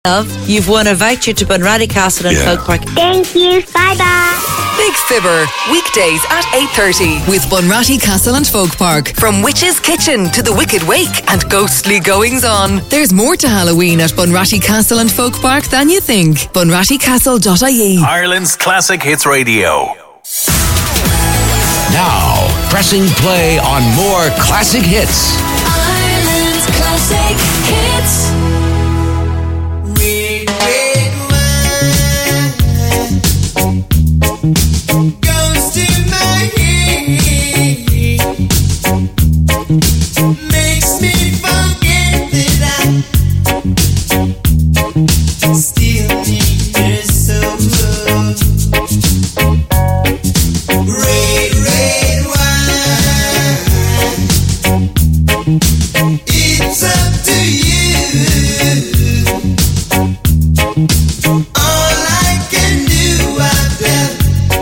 Love, you've won a voucher to Bunratty Castle and Folk Park. Thank you. Bye-bye. Big Fibber, weekdays at 8:30 with Bunratty Castle and Folk Park. From Witch's Kitchen to the Wicked Wake and ghostly goings-on. There's more to Halloween at Bunratty Castle and Folk Park than you think. bunrattycastle.ie. Ireland's Classic Hits Radio. Now, pressing play on more classic hits. Ireland's Classic Hits. Red, red wine goes to my head, makes me forget that I still need her so. Red, red wine, it's up to you. All I can do, I bet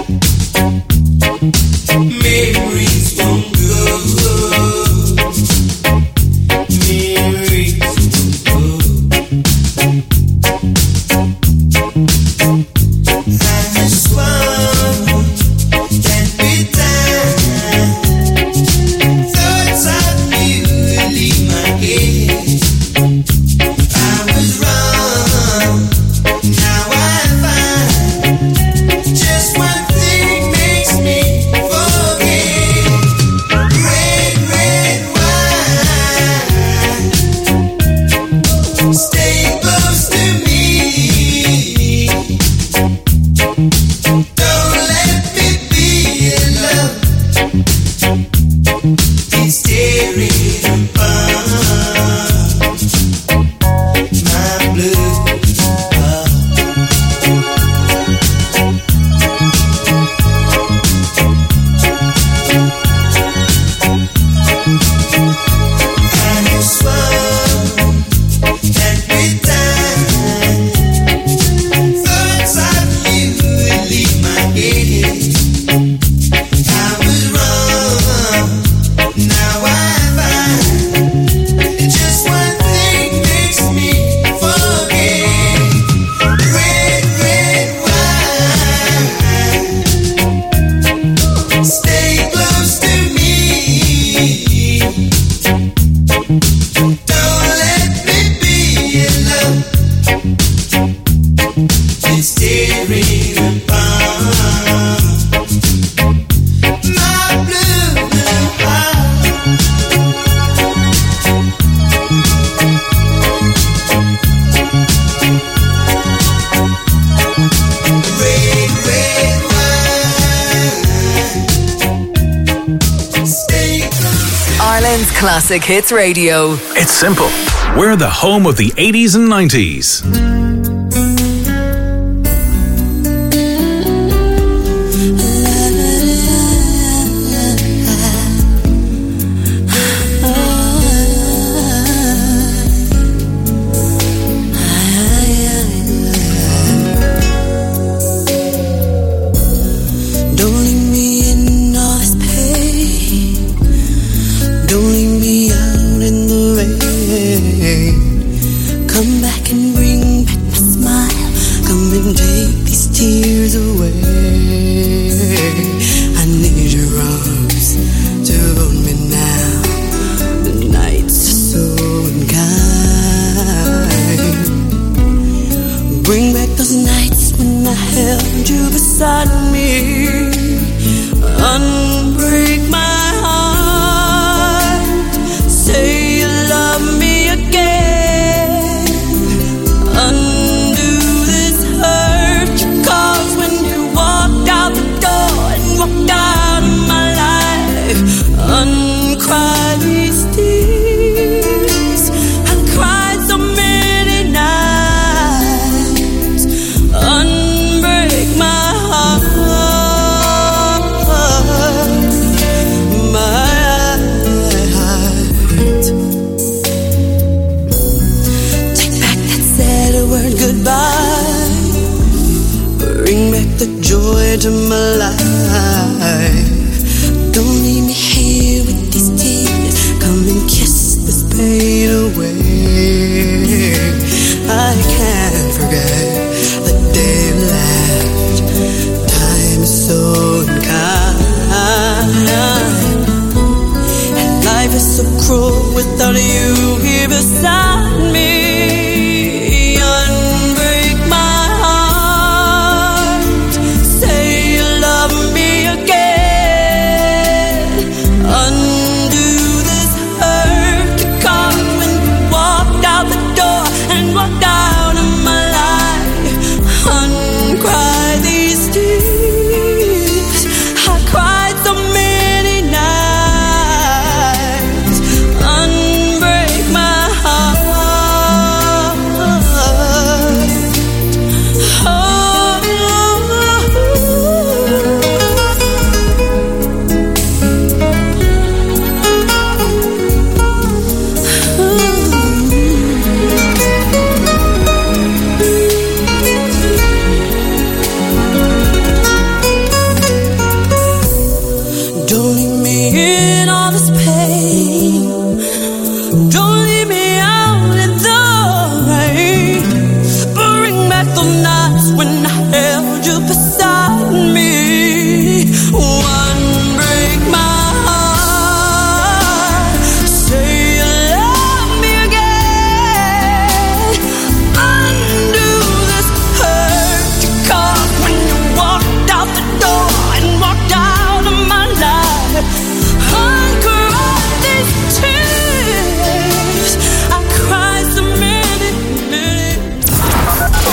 memories won't go. Memories won't go. I just want that bedtime. Thoughts of you leave my head. I was wrong. Now I find just one thing makes me forget. Red, red wine, stay close to me. Don't let me be alone. It's tearing apart my blue. Ireland's Classic Hits Radio. It's simple. We're the home of the 80s and 90s. To my life, don't leave me here with these tears. Come and kiss this pain away. I can't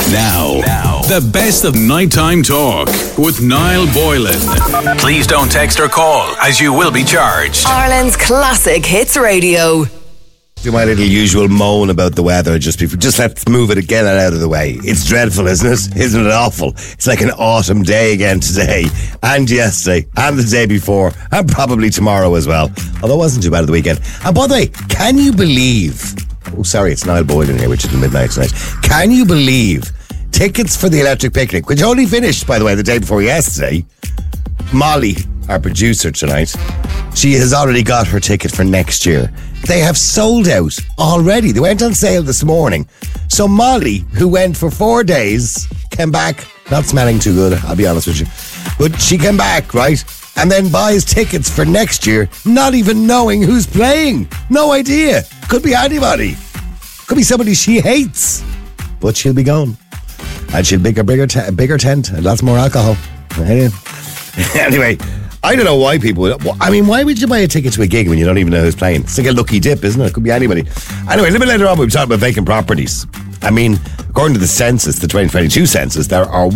Now, the best of nighttime talk with Niall Boylan. Please don't text or call, as you will be charged. Ireland's classic hits radio. Do my little usual moan about the weather just let's move it, get it out of the way. It's dreadful, isn't it? Isn't it awful? It's like an autumn day again today, and yesterday, and the day before, and probably tomorrow as well. Although it wasn't too bad at the weekend. And by the way, can you believe... Oh, sorry, it's Niall Boylan here, which is midnight tonight. Can you believe tickets for the Electric Picnic, which only finished, by the way, the day before yesterday? Molly, our producer tonight, she has already got her ticket for next year. They have sold out already. They went on sale this morning. So Molly, who went for 4 days, came back, not smelling too good, I'll be honest with you. But she came back, right? And then buys tickets for next year, not even knowing who's playing. No idea. Could be anybody. Could be somebody she hates. But she'll be gone. And she'll make a bigger tent and lots more alcohol. Anyway, I don't know why people... why would you buy a ticket to a gig when you don't even know who's playing? It's like a lucky dip, isn't it? It could be anybody. Anyway, a little bit later on, we'll be talking about vacant properties. According to the census, the 2022 census, there are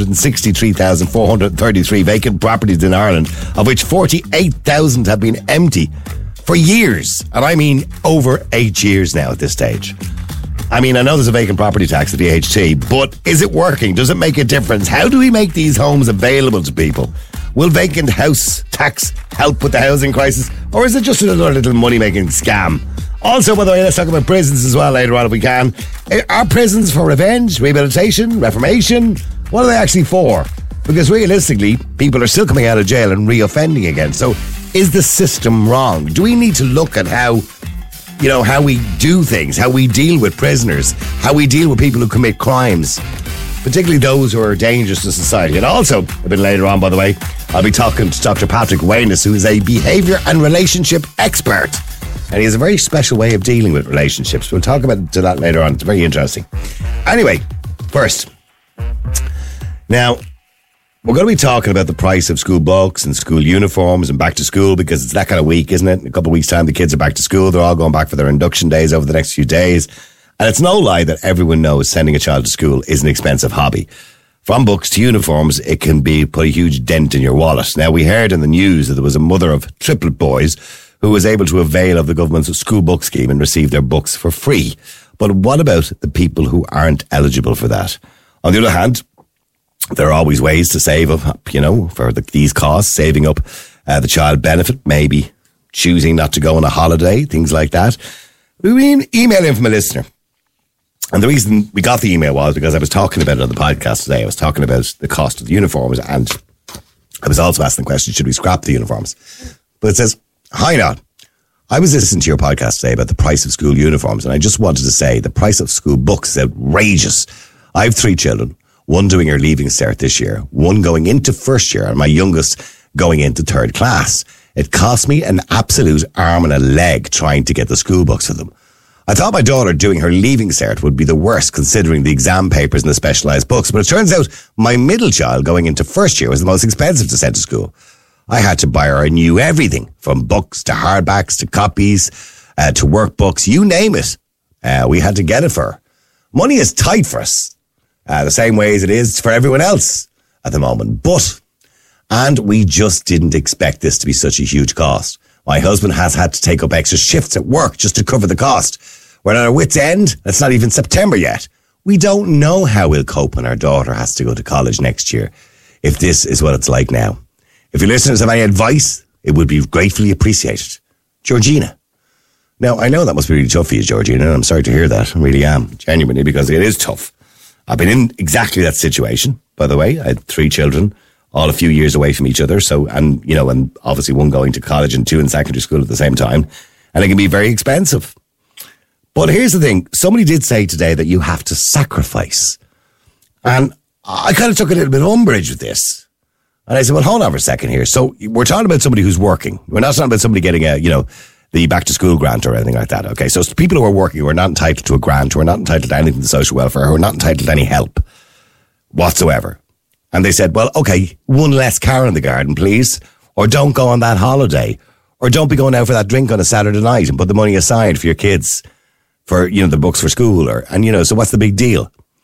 163,433 vacant properties in Ireland, of which 48,000 have been empty for years. And I mean over 8 years now at this stage. I know there's a vacant property tax at the DHT, but is it working? Does it make a difference? How do we make these homes available to people? Will vacant house tax help with the housing crisis? Or is it just another little money-making scam? Also, by the way, let's talk about prisons as well later on if we can. Are prisons for revenge, rehabilitation, reformation? What are they actually for? Because realistically, people are still coming out of jail and re-offending again. So is the system wrong? Do we need to look at how we do things, how we deal with prisoners, how we deal with people who commit crimes, particularly those who are dangerous to society? And also, a bit later on, by the way, I'll be talking to Dr. Patrick Wayness, who is a behaviour and relationship expert. And he has a very special way of dealing with relationships. We'll talk about that later on. It's very interesting. Anyway, first, now, we're going to be talking about the price of school books and school uniforms and back to school, because it's that kind of week, isn't it? In a couple of weeks' time, the kids are back to school. They're all going back for their induction days over the next few days. And it's no lie that everyone knows sending a child to school is an expensive hobby. From books to uniforms, it can put a huge dent in your wallet. Now, we heard in the news that there was a mother of triplet boys who was able to avail of the government's school book scheme and receive their books for free. But what about the people who aren't eligible for that? On the other hand, there are always ways to save up, for these costs, saving up the child benefit, maybe choosing not to go on a holiday, things like that. We email in from a listener. And the reason we got the email was because I was talking about it on the podcast today. I was talking about the cost of the uniforms, and I was also asking the question, should we scrap the uniforms? But it says, hi, Nod. I was listening to your podcast today about the price of school uniforms, and I just wanted to say the price of school books is outrageous. I have 3 children, one doing her leaving cert this year, one going into first year, and my youngest going into 3rd class. It cost me an absolute arm and a leg trying to get the school books for them. I thought my daughter doing her leaving cert would be the worst, considering the exam papers and the specialised books, but it turns out my middle child going into first year was the most expensive to send to school. I had to buy her a new everything, from books to hardbacks to copies to workbooks, you name it. We had to get it for her. Money is tight for us, the same way as it is for everyone else at the moment. And we just didn't expect this to be such a huge cost. My husband has had to take up extra shifts at work just to cover the cost. We're at our wit's end. It's not even September yet. We don't know how we'll cope when our daughter has to go to college next year, if this is what it's like now. If your listeners have any advice, it would be gratefully appreciated. Georgina. Now, I know that must be really tough for you, Georgina, and I'm sorry to hear that. I really am, genuinely, because it is tough. I've been in exactly that situation, by the way. I had 3 children, all a few years away from each other. And obviously one going to college and 2 in secondary school at the same time. And it can be very expensive. But here's the thing. Somebody did say today that you have to sacrifice. And I kind of took a little bit of umbrage with this. And I said, well, hold on for a second here. So we're talking about somebody who's working. We're not talking about somebody getting the back to school grant or anything like that. Okay. So people who are working, who are not entitled to a grant, who are not entitled to anything to social welfare, who are not entitled to any help whatsoever. And they said, well, okay, one less car in the garden, please. Or don't go on that holiday. Or don't be going out for that drink on a Saturday night and put the money aside for your kids for, the books for school. So what's the big deal?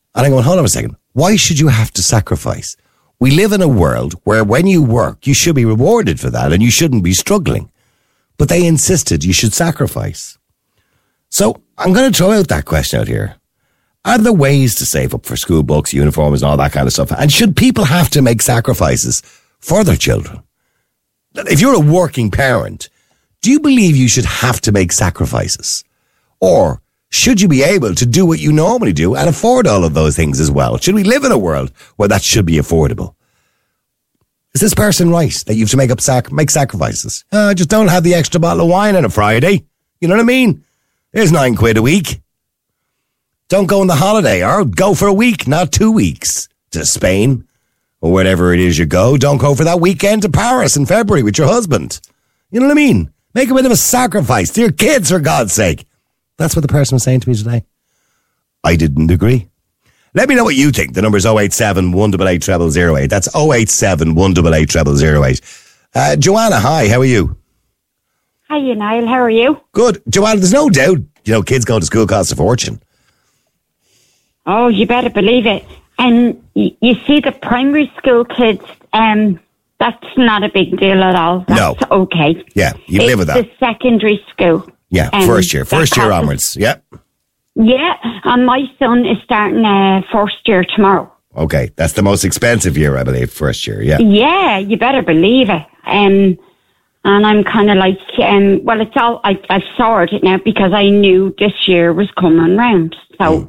And I'm going, hold on a second. Why should you have to sacrifice? We live in a world where when you work, you should be rewarded for that and you shouldn't be struggling. But they insisted you should sacrifice. So I'm going to throw out that question out here. Are there ways to save up for school books, uniforms, and all that kind of stuff? And should people have to make sacrifices for their children? If you're a working parent, do you believe you should have to make sacrifices? Or should you be able to do what you normally do and afford all of those things as well? Should we live in a world where that should be affordable? Is this person right that you have to make sacrifices? Just don't have the extra bottle of wine on a Friday. You know what I mean? There's £9 a week. Don't go on the holiday, or go for a week, not 2 weeks, to Spain or wherever it is you go. Don't go for that weekend to Paris in February with your husband. You know what I mean? Make a bit of a sacrifice to your kids, for God's sake. That's what the person was saying to me today. I didn't agree. Let me know what you think. The number's 087 188 0008. That's 087 188 0008. Joanna, hi, how are you? Hi, Niall. How are you? Good. Joanna, there's no doubt, kids going to school cost a fortune. Oh, you better believe it. And you see the primary school kids, that's not a big deal at all. That's okay. Yeah, you live with that. It's the secondary school. Yeah, first year onwards. Yeah. Yeah, and my son is starting first year tomorrow. Okay, that's the most expensive year, I believe, first year, yeah. Yeah, you better believe it. And I'm kind of like, well, it's all, I've sorted it now because I knew this year was coming round. So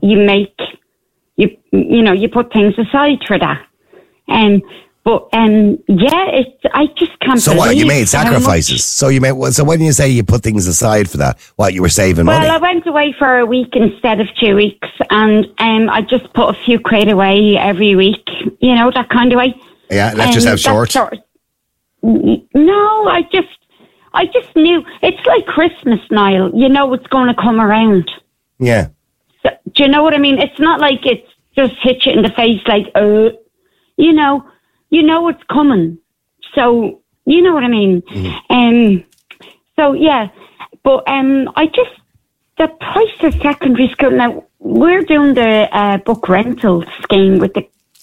you put things aside for that. I just can't. So believe what? You made sacrifices. So when you say you put things aside for that, what, you were saving money? Well, I went away for a week instead of 2 weeks, and I just put a few quid away every week. That kind of way. Yeah, let's just have short. No, I just knew it's like Christmas, Niall. You know it's going to come around. Yeah. So, do you know what I mean? It's not like it's just hit you in the face like, you know it's coming. So, you know what I mean? Mm. So, yeah. But the price of secondary school, now, we're doing the book rental scheme with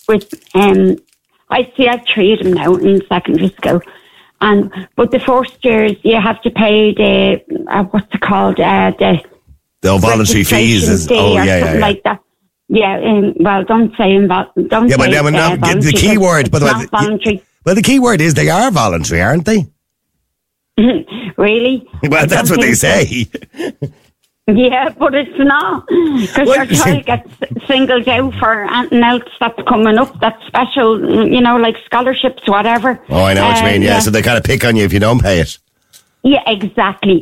I have 3 of them now in secondary school. But the first years, you have to pay the, what's it called? The voluntary fees. Like that. Yeah, well, don't say don't. Yeah, but the key word, by the way, voluntary. Well, the key word is they are voluntary, aren't they? Really? Well, that's what they say. Yeah, but it's not, because your child gets singled out for anything else that's coming up, that's special, like scholarships, whatever. Oh, I know what you mean. Yeah, so they kind of pick on you if you don't pay it. Yeah, exactly.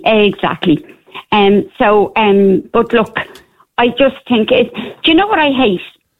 But look, I just think do you know what I hate?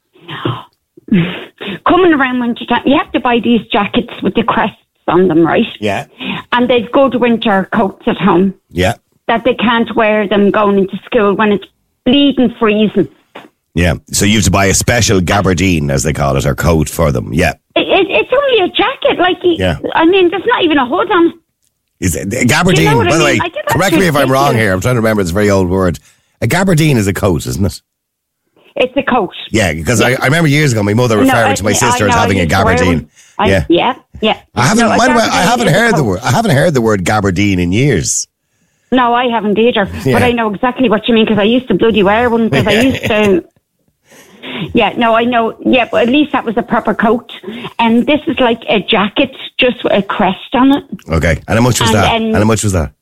Coming around winter time, you have to buy these jackets with the crests on them, right? Yeah. And they've good winter coats at home. Yeah. That they can't wear them going into school when it's bleeding freezing. Yeah. So you have to buy a special gabardine, as they call it, or coat for them. Yeah. It's only a jacket. Yeah. I mean, there's not even a hood on it. Is it a gabardine? You know what by the I mean? way, correct me if I'm wrong here. I'm trying to remember. It's a very old word. A gabardine is a coat, isn't it? It's a coat. Yeah, because I remember years ago my mother referred to my sister as having a gabardine. Yeah. I haven't heard the word. I haven't heard the word gabardine in years. No, I haven't either. Yeah. But I know exactly what you mean because I used to bloody wear one. Because I used to. Yeah, no, I know. Yeah, but at least that was a proper coat. And this is like a jacket just with a crest on it. Okay. And how much was that? And how much was that?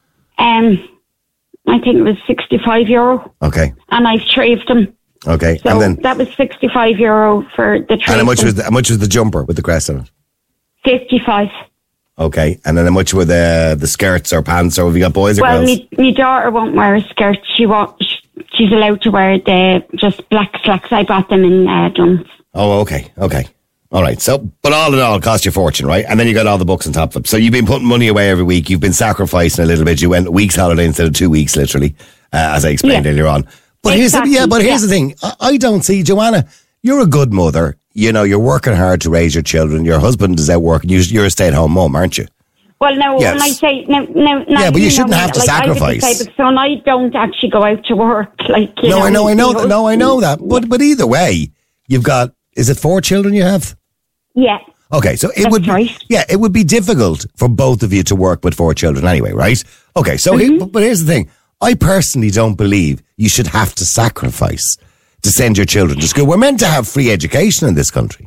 I think it was €65. Okay. And I've 3 of them. Okay. So and then that was €65 for the 3. And how much was the jumper with the crest on it? 55. Okay. And then how much were the skirts or pants, or have you got boys or girls? Well, my daughter won't wear a skirt. She's allowed to wear the just black slacks. I bought them in Duns. Oh, okay. All right. So, but all in all, it cost you a fortune, right? And then you got all the books on top of it. So you've been putting money away every week. You've been sacrificing a little bit. You went a week's holiday instead of 2 weeks, literally, as I explained earlier on. But here's the thing. I don't see, Joanna, you're a good mother. You're working hard to raise your children. Your husband is out working. You're a stay-at-home mom, aren't you? Well, no, yes. When I say no, yeah, but you shouldn't have to sacrifice. I have a son. I don't actually go out to work. I know that. But either way, you've got, is it 4 children you have? Yeah. Okay, so it That's would be, right. it would be difficult for both of you to work with 4 children anyway, right? Okay, so but here's the thing. I personally don't believe you should have to sacrifice to send your children to school. We're meant to have free education in this country.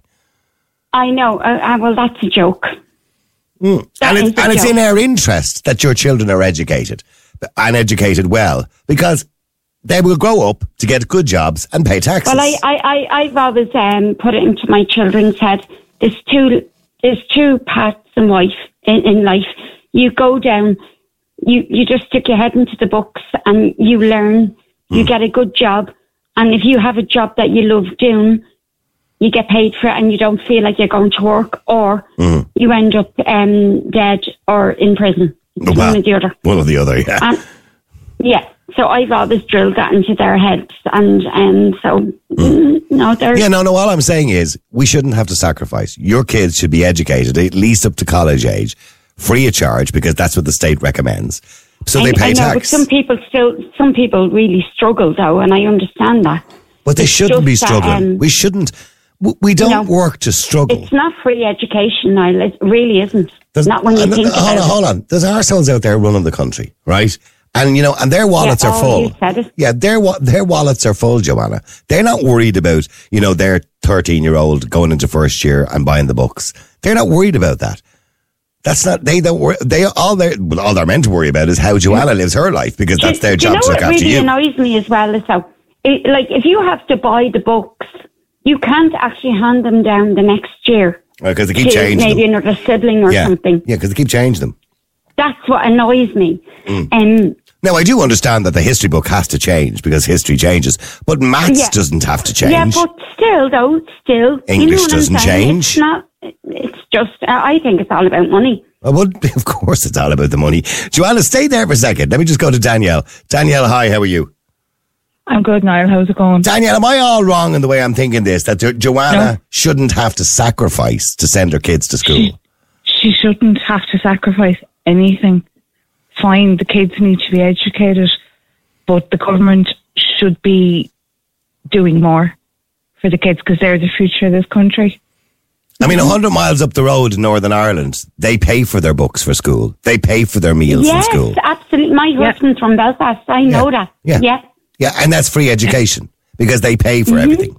I know. Well, that's a joke. And it's in our interest that your children are educated and educated well, because they will grow up to get good jobs and pay taxes. Well, I've always put it into my children's head. There's two paths in life. You go down, you just stick your head into the books and you learn, you get a good job. And if you have a job that you love doing, you get paid for it and you don't feel like you're going to work, or you end up dead or in prison. It's one or the other. One or the other, yeah. Yeah. So I've always drilled that into their heads. And so, no, they're... Yeah, no, all I'm saying is we shouldn't have to sacrifice. Your kids should be educated, at least up to college age, free of charge, because that's what the state recommends. So they pay tax. But some people really struggle, though, and I understand that. But they shouldn't be struggling. We shouldn't... We don't work to struggle. It's not free education, Niall. It really isn't. Not when you think about it. Hold on. There's arseholes out there running the country, right? And, and their wallets are full. You said it. Yeah, their wallets are full, Joanna. They're not worried about, their 13-year-old going into first year and buying the books. They're not worried about that. That's not, they don't worry, all they're meant to worry about is how Joanna lives her life, because that's their job to look after you. What really annoys me as well is how, if you have to buy the books, you can't actually hand them down the next year. Because they keep changing them. Maybe another sibling or something. Yeah, because they keep changing them. That's what annoys me. Now, I do understand that the history book has to change because history changes, but maths doesn't have to change. Yeah, but still. English doesn't change. It's just, I think it's all about money. Well, of course it's all about the money. Joanna, stay there for a second. Let me just go to Danielle. Danielle, hi, how are you? I'm good, Niall. How's it going? Danielle, am I all wrong in the way I'm thinking this, that Joanna shouldn't have to sacrifice to send her kids to school? She shouldn't have to sacrifice anything. Fine, the kids need to be educated, but the government should be doing more for the kids because they're the future of this country. I mean, 100 miles up the road in Northern Ireland, they pay for their books for school. They pay for their meals in school. Yes, absolutely. My husband's from Belfast. I know that. Yeah, and that's free education because they pay for everything.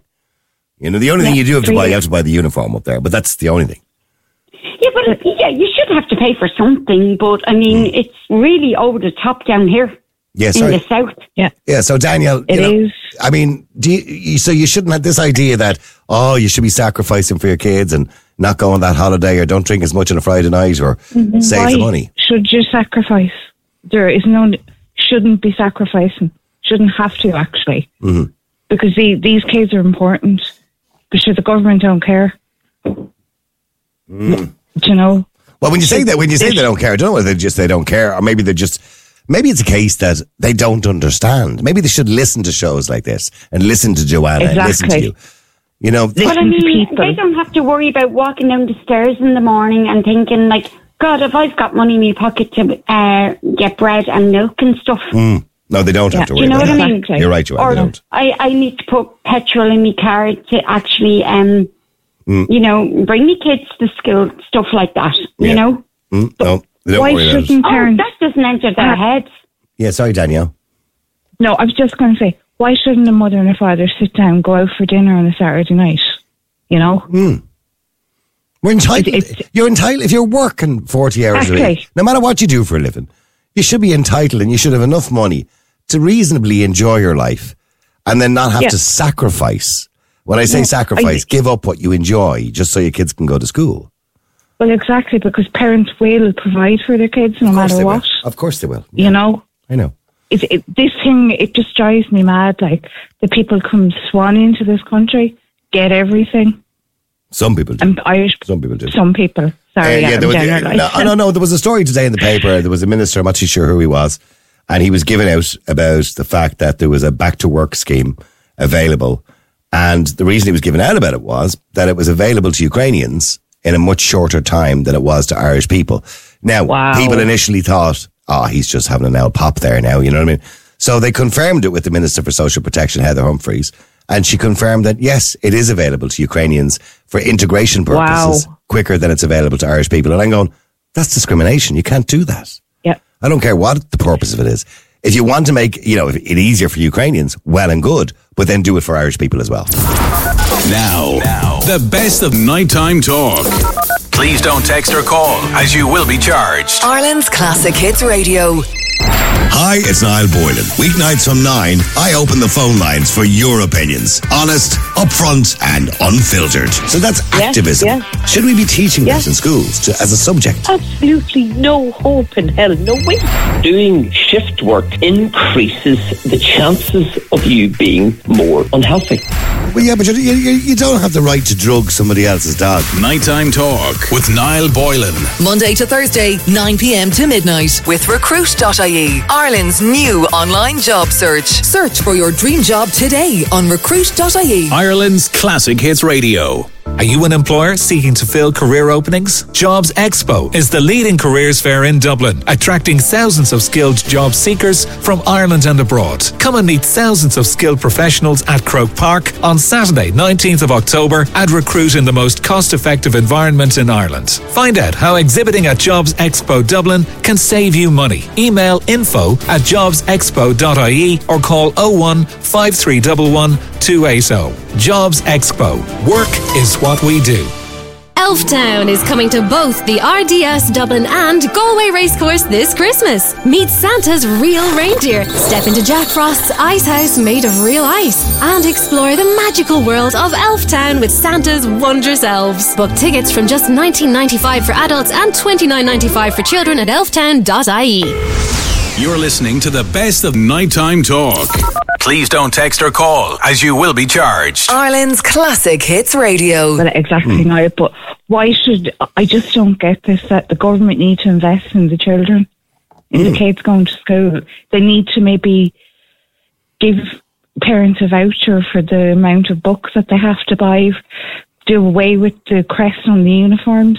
The only thing you do have to buy, you have to buy the uniform up there, but that's the only thing. Yeah, but you should have to pay for something, but I mean, it's really over the top down here in the south. Yeah, so Danielle, it is. I mean, so you shouldn't have this idea that, you should be sacrificing for your kids and not go on that holiday or don't drink as much on a Friday night or save the money. Should you sacrifice? There is shouldn't be sacrificing. Shouldn't have to, actually. Mm-hmm. Because these kids are important. Because the government don't care. Do you know? Well, when you say that, they don't care, I don't know whether they don't care, or maybe maybe it's a case that they don't understand. Maybe they should listen to shows like this and listen to Joanna and listen to you. But I mean, they don't have to worry about walking down the stairs in the morning and thinking like, God, if I've got money in my pocket to get bread and milk and stuff. No, they don't have to worry about that. Do you know what I mean? You're right, Joanna, they don't. I need to put petrol in my car to actually, bring me kids to school, stuff like that, you know? No, they don't why worry about shouldn't it. parents... that doesn't enter their heads. Yeah, sorry, Danielle. No, I was just going to say, why shouldn't a mother and a father sit down, go out for dinner on a Saturday night? We're entitled. You're entitled if you're working 40 hours a week. No matter what you do for a living, you should be entitled and you should have enough money to reasonably enjoy your life and then not have to sacrifice. When I say sacrifice, give up what you enjoy just so your kids can go to school. Well, exactly, because parents will provide for their kids no matter what. Of course they will. Yeah. I know. This thing, it just drives me mad. Like, the people come swanning into this country, get everything. Some people do. And Irish, some people do. Some people. Sorry, No, there was a story today in the paper. There was a minister, I'm not too sure who he was, and he was giving out about the fact that there was a back-to-work scheme available. And the reason he was giving out about it was that it was available to Ukrainians in a much shorter time than it was to Irish people. Now, people initially thought, he's just having an old pop there now, you know what I mean? So they confirmed it with the Minister for Social Protection, Heather Humphreys, And she confirmed that, yes, it is available to Ukrainians for integration purposes quicker than it's available to Irish people. And I'm going, that's discrimination. You can't do that. Yeah. I don't care what the purpose of it is. If you want to make, it easier for Ukrainians, well and good, but then do it for Irish people as well. Now, the best of nighttime talk. Please don't text or call, as you will be charged. Ireland's Classic Hits Radio. Hi, it's Niall Boylan. Weeknights from 9, I open the phone lines for your opinions. Honest, upfront, and unfiltered. So that's activism. yeah. Should we be teaching this in schools as a subject? Absolutely no hope in hell, no way. Doing shift work increases the chances of you being more unhealthy. Well, yeah, but you don't have the right to drug somebody else's dog. Nighttime talk with Niall Boylan. Monday to Thursday, 9 p.m. to midnight with Recruit.ie, Ireland's new online job search. Search for your dream job today on Recruit.ie. Ireland's Classic Hits Radio. Are you an employer seeking to fill career openings? Jobs Expo is the leading careers fair in Dublin, attracting thousands of skilled job seekers from Ireland and abroad. Come and meet thousands of skilled professionals at Croke Park on Saturday, 19th of October, and recruit in the most cost-effective environment in Ireland. Find out how exhibiting at Jobs Expo Dublin can save you money. Email info@jobsexpo.ie or call 01 5311 280. Jobs Expo. Work is what we do. Elftown is coming to both the RDS Dublin and Galway Racecourse this Christmas. Meet Santa's real reindeer, step into Jack Frost's ice house made of real ice, and explore the magical world of Elftown with Santa's wondrous elves. Book tickets from just $19.95 for adults and $29.95 for children at elftown.ie. You're listening to the best of nighttime talk. Please don't text or call, as you will be charged. Ireland's Classic Hits Radio. Well, exactly, Niall, but why should... I just don't get this, that the government need to invest in the children, in the kids going to school. They need to maybe give parents a voucher for the amount of books that they have to buy, do away with the crest on the uniforms.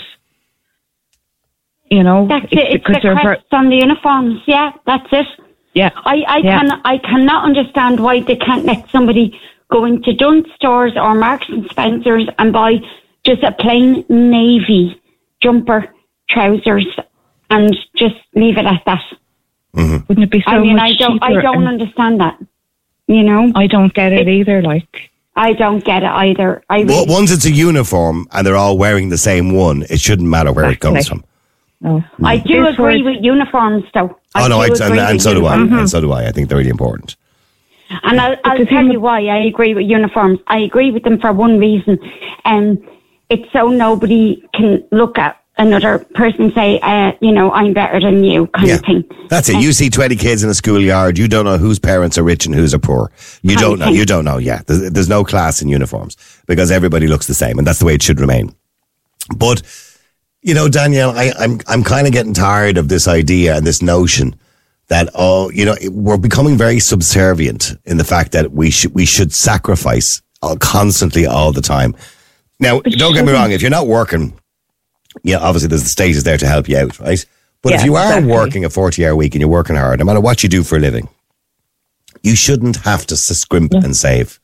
That's it. It's the crest on the uniforms. Yeah, that's it. Yeah, I cannot understand why they can't let somebody go into Dunnes Stores or Marks and Spencers and buy just a plain navy jumper, trousers, and just leave it at that. Mm-hmm. Wouldn't it be so much cheaper? I don't understand that. I don't get it either. I don't get it either. Once it's a uniform and they're all wearing the same one, it shouldn't matter where it comes from. No. I do agree with uniforms, though. And so do I. And so do I. I think they're really important. And I'll tell you why I agree with uniforms. I agree with them for one reason. It's so nobody can look at another person and say, I'm better than you, kind of thing. That's it. You see 20 kids in a schoolyard. You don't know whose parents are rich and whose are poor. You don't know. You don't know. Yeah. There's no class in uniforms because everybody looks the same, and that's the way it should remain. But... Danielle, I'm kind of getting tired of this idea and this notion that, we're becoming very subservient in the fact that we should sacrifice constantly all the time. Now, don't get me wrong, if you're not working, obviously the state is there to help you out, right? But if you are working a 40-hour week and you're working hard, no matter what you do for a living, you shouldn't have to scrimp and save.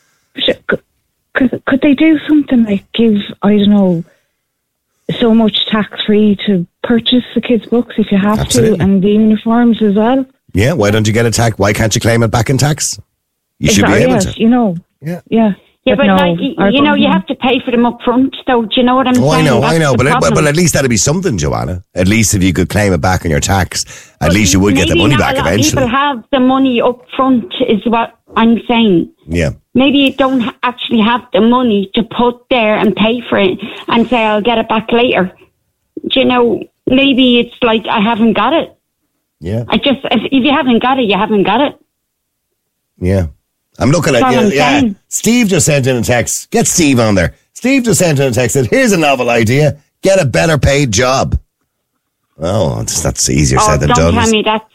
Could they do something like give, I don't know, so much tax-free to purchase the kids' books if you have to, and the uniforms as well? Yeah, why don't you get a tax? Why can't you claim it back in tax? You should be able to. Yeah. Yeah, but you have to pay for them up front, though. Do you know what I'm saying? I know. But at least that'd be something, Joanna. At least if you could claim it back on your tax, at least you would get the money back eventually. People have the money up front, is what I'm saying. Yeah. Maybe you don't actually have the money to put there and pay for it and say, I'll get it back later. Do you know, maybe it's like, I haven't got it. Yeah. If you haven't got it, you haven't got it. Yeah. I'm looking at you. Steve just sent in a text. Get Steve on there. Steve just sent in a text that here's a novel idea. Get a better paid job. Oh, that's easier said than done. Don't tell me that's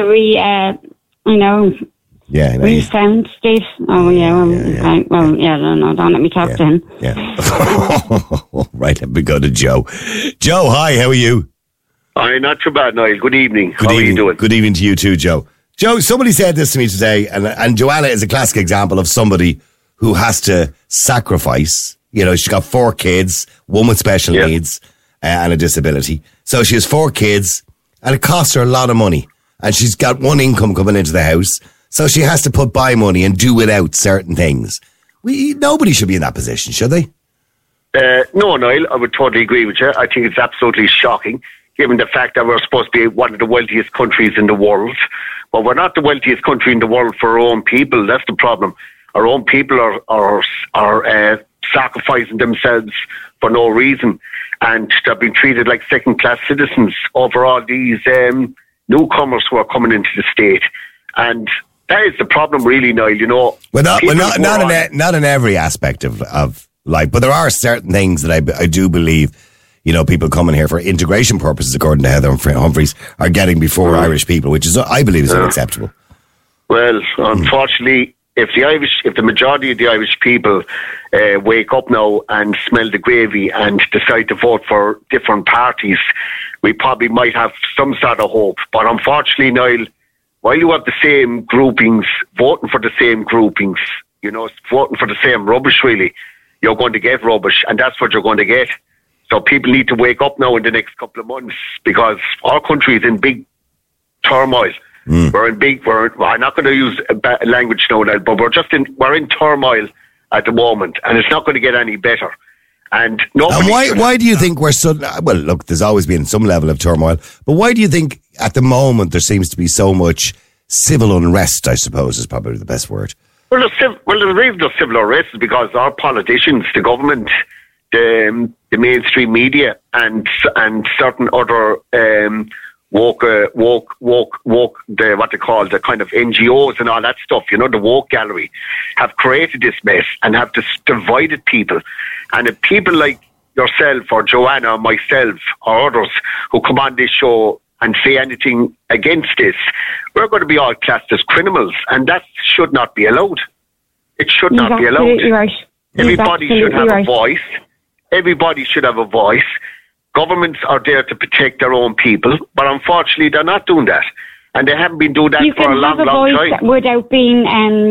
we found Steve. Oh, yeah. Don't let me talk to him. Yeah. Right, let me go to Joe. Joe, hi, how are you? Hi, not too bad, Niall. Good evening. How are you doing? Good evening to you too, Joe. Joe, somebody said this to me today, and Joanna is a classic example of somebody who has to sacrifice. You know, she's got 4 kids, one with special needs and a disability. So she has 4 kids, and it costs her a lot of money. And she's got one income coming into the house, so she has to put by money and do without certain things. Nobody should be in that position, should they? No, Niall, I would totally agree with you. I think it's absolutely shocking, given the fact that we're supposed to be one of the wealthiest countries in the world. But we're not the wealthiest country in the world for our own people. That's the problem. Our own people are sacrificing themselves for no reason, and they're being treated like second-class citizens over all these newcomers who are coming into the state. And that is the problem, really, Niall. You know, not in every aspect of life, but there are certain things that I do believe, you know, people coming here for integration purposes, according to Heather Humphreys, are getting before Irish people, which is, I believe, is unacceptable. Well, unfortunately, if the majority of the Irish people wake up now and smell the gravy and decide to vote for different parties, we probably might have some sort of hope. But unfortunately, Niall, while you have the same groupings, voting for the same groupings, you know, voting for the same rubbish, really, you're going to get rubbish, and that's what you're going to get. So people need to wake up now in the next couple of months, because our country is in big turmoil. We're not going to use a language now, but we're in turmoil at the moment, and it's not going to get any better. And why do you think we're so? Well, look, there's always been some level of turmoil, but why do you think at the moment there seems to be so much civil unrest? I suppose is probably the best word. Well, the reason there's civil unrest is because our politicians, the government, the mainstream media, and certain other woke, what they call the kind of NGOs and all that stuff, you know, the woke gallery, have created this mess and have divided people. And if people like yourself or Joanna or myself or others who come on this show and say anything against this, we're going to be all classed as criminals, and that should not be allowed. It should not be allowed. Right. Everybody should have a voice. Everybody should have a voice. Governments are there to protect their own people, but unfortunately they're not doing that. And they haven't been doing that for a long, long time. Without being,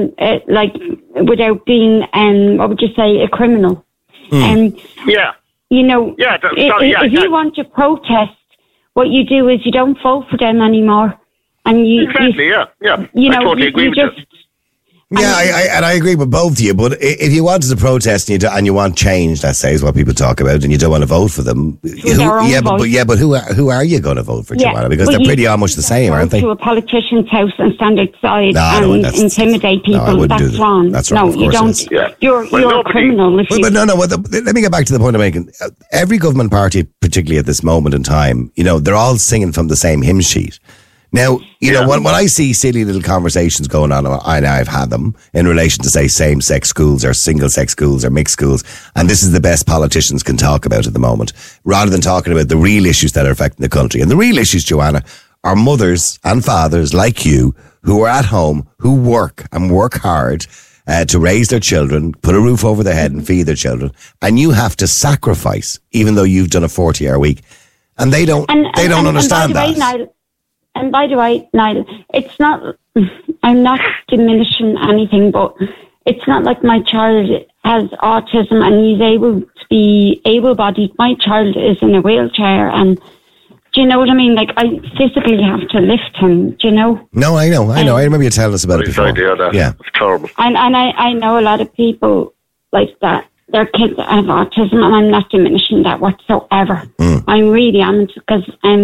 what would you say, a criminal. Yeah. You know, if you want to protest, what you do is you don't vote for them anymore. And you I totally agree with you. Yeah, I agree with both of you, but if you wanted to protest and you want change, let's say, is what people talk about, and you don't want to vote for them, but who are you going to vote for, Joanna? Because they're pretty almost the same, aren't they? To a politician's house and stand outside and intimidate people, that's wrong. That's wrong. No, you don't. You're a criminal. But let me get back to the point I'm making. Every government party, particularly at this moment in time, you know, they're all singing from the same hymn sheet. Now, you know, when I see silly little conversations going on, and I've had them in relation to, say, same-sex schools or single-sex schools or mixed schools, and this is the best politicians can talk about at the moment, rather than talking about the real issues that are affecting the country. And the real issues, Joanna, are mothers and fathers like you who are at home, who work and work hard to raise their children, put a roof over their head and feed their children, and you have to sacrifice, even though you've done a 40-hour week. And they don't understand that. And by the way, Niall, it's not, I'm not diminishing anything, but it's not like my child has autism and he's able to be able-bodied. My child is in a wheelchair, and do you know what I mean? Like, I physically have to lift him, do you know? No, I know. I remember you telling us about it before. Yeah. It's terrible. And I know a lot of people like that. Their kids have autism, and I'm not diminishing that whatsoever. I really am, because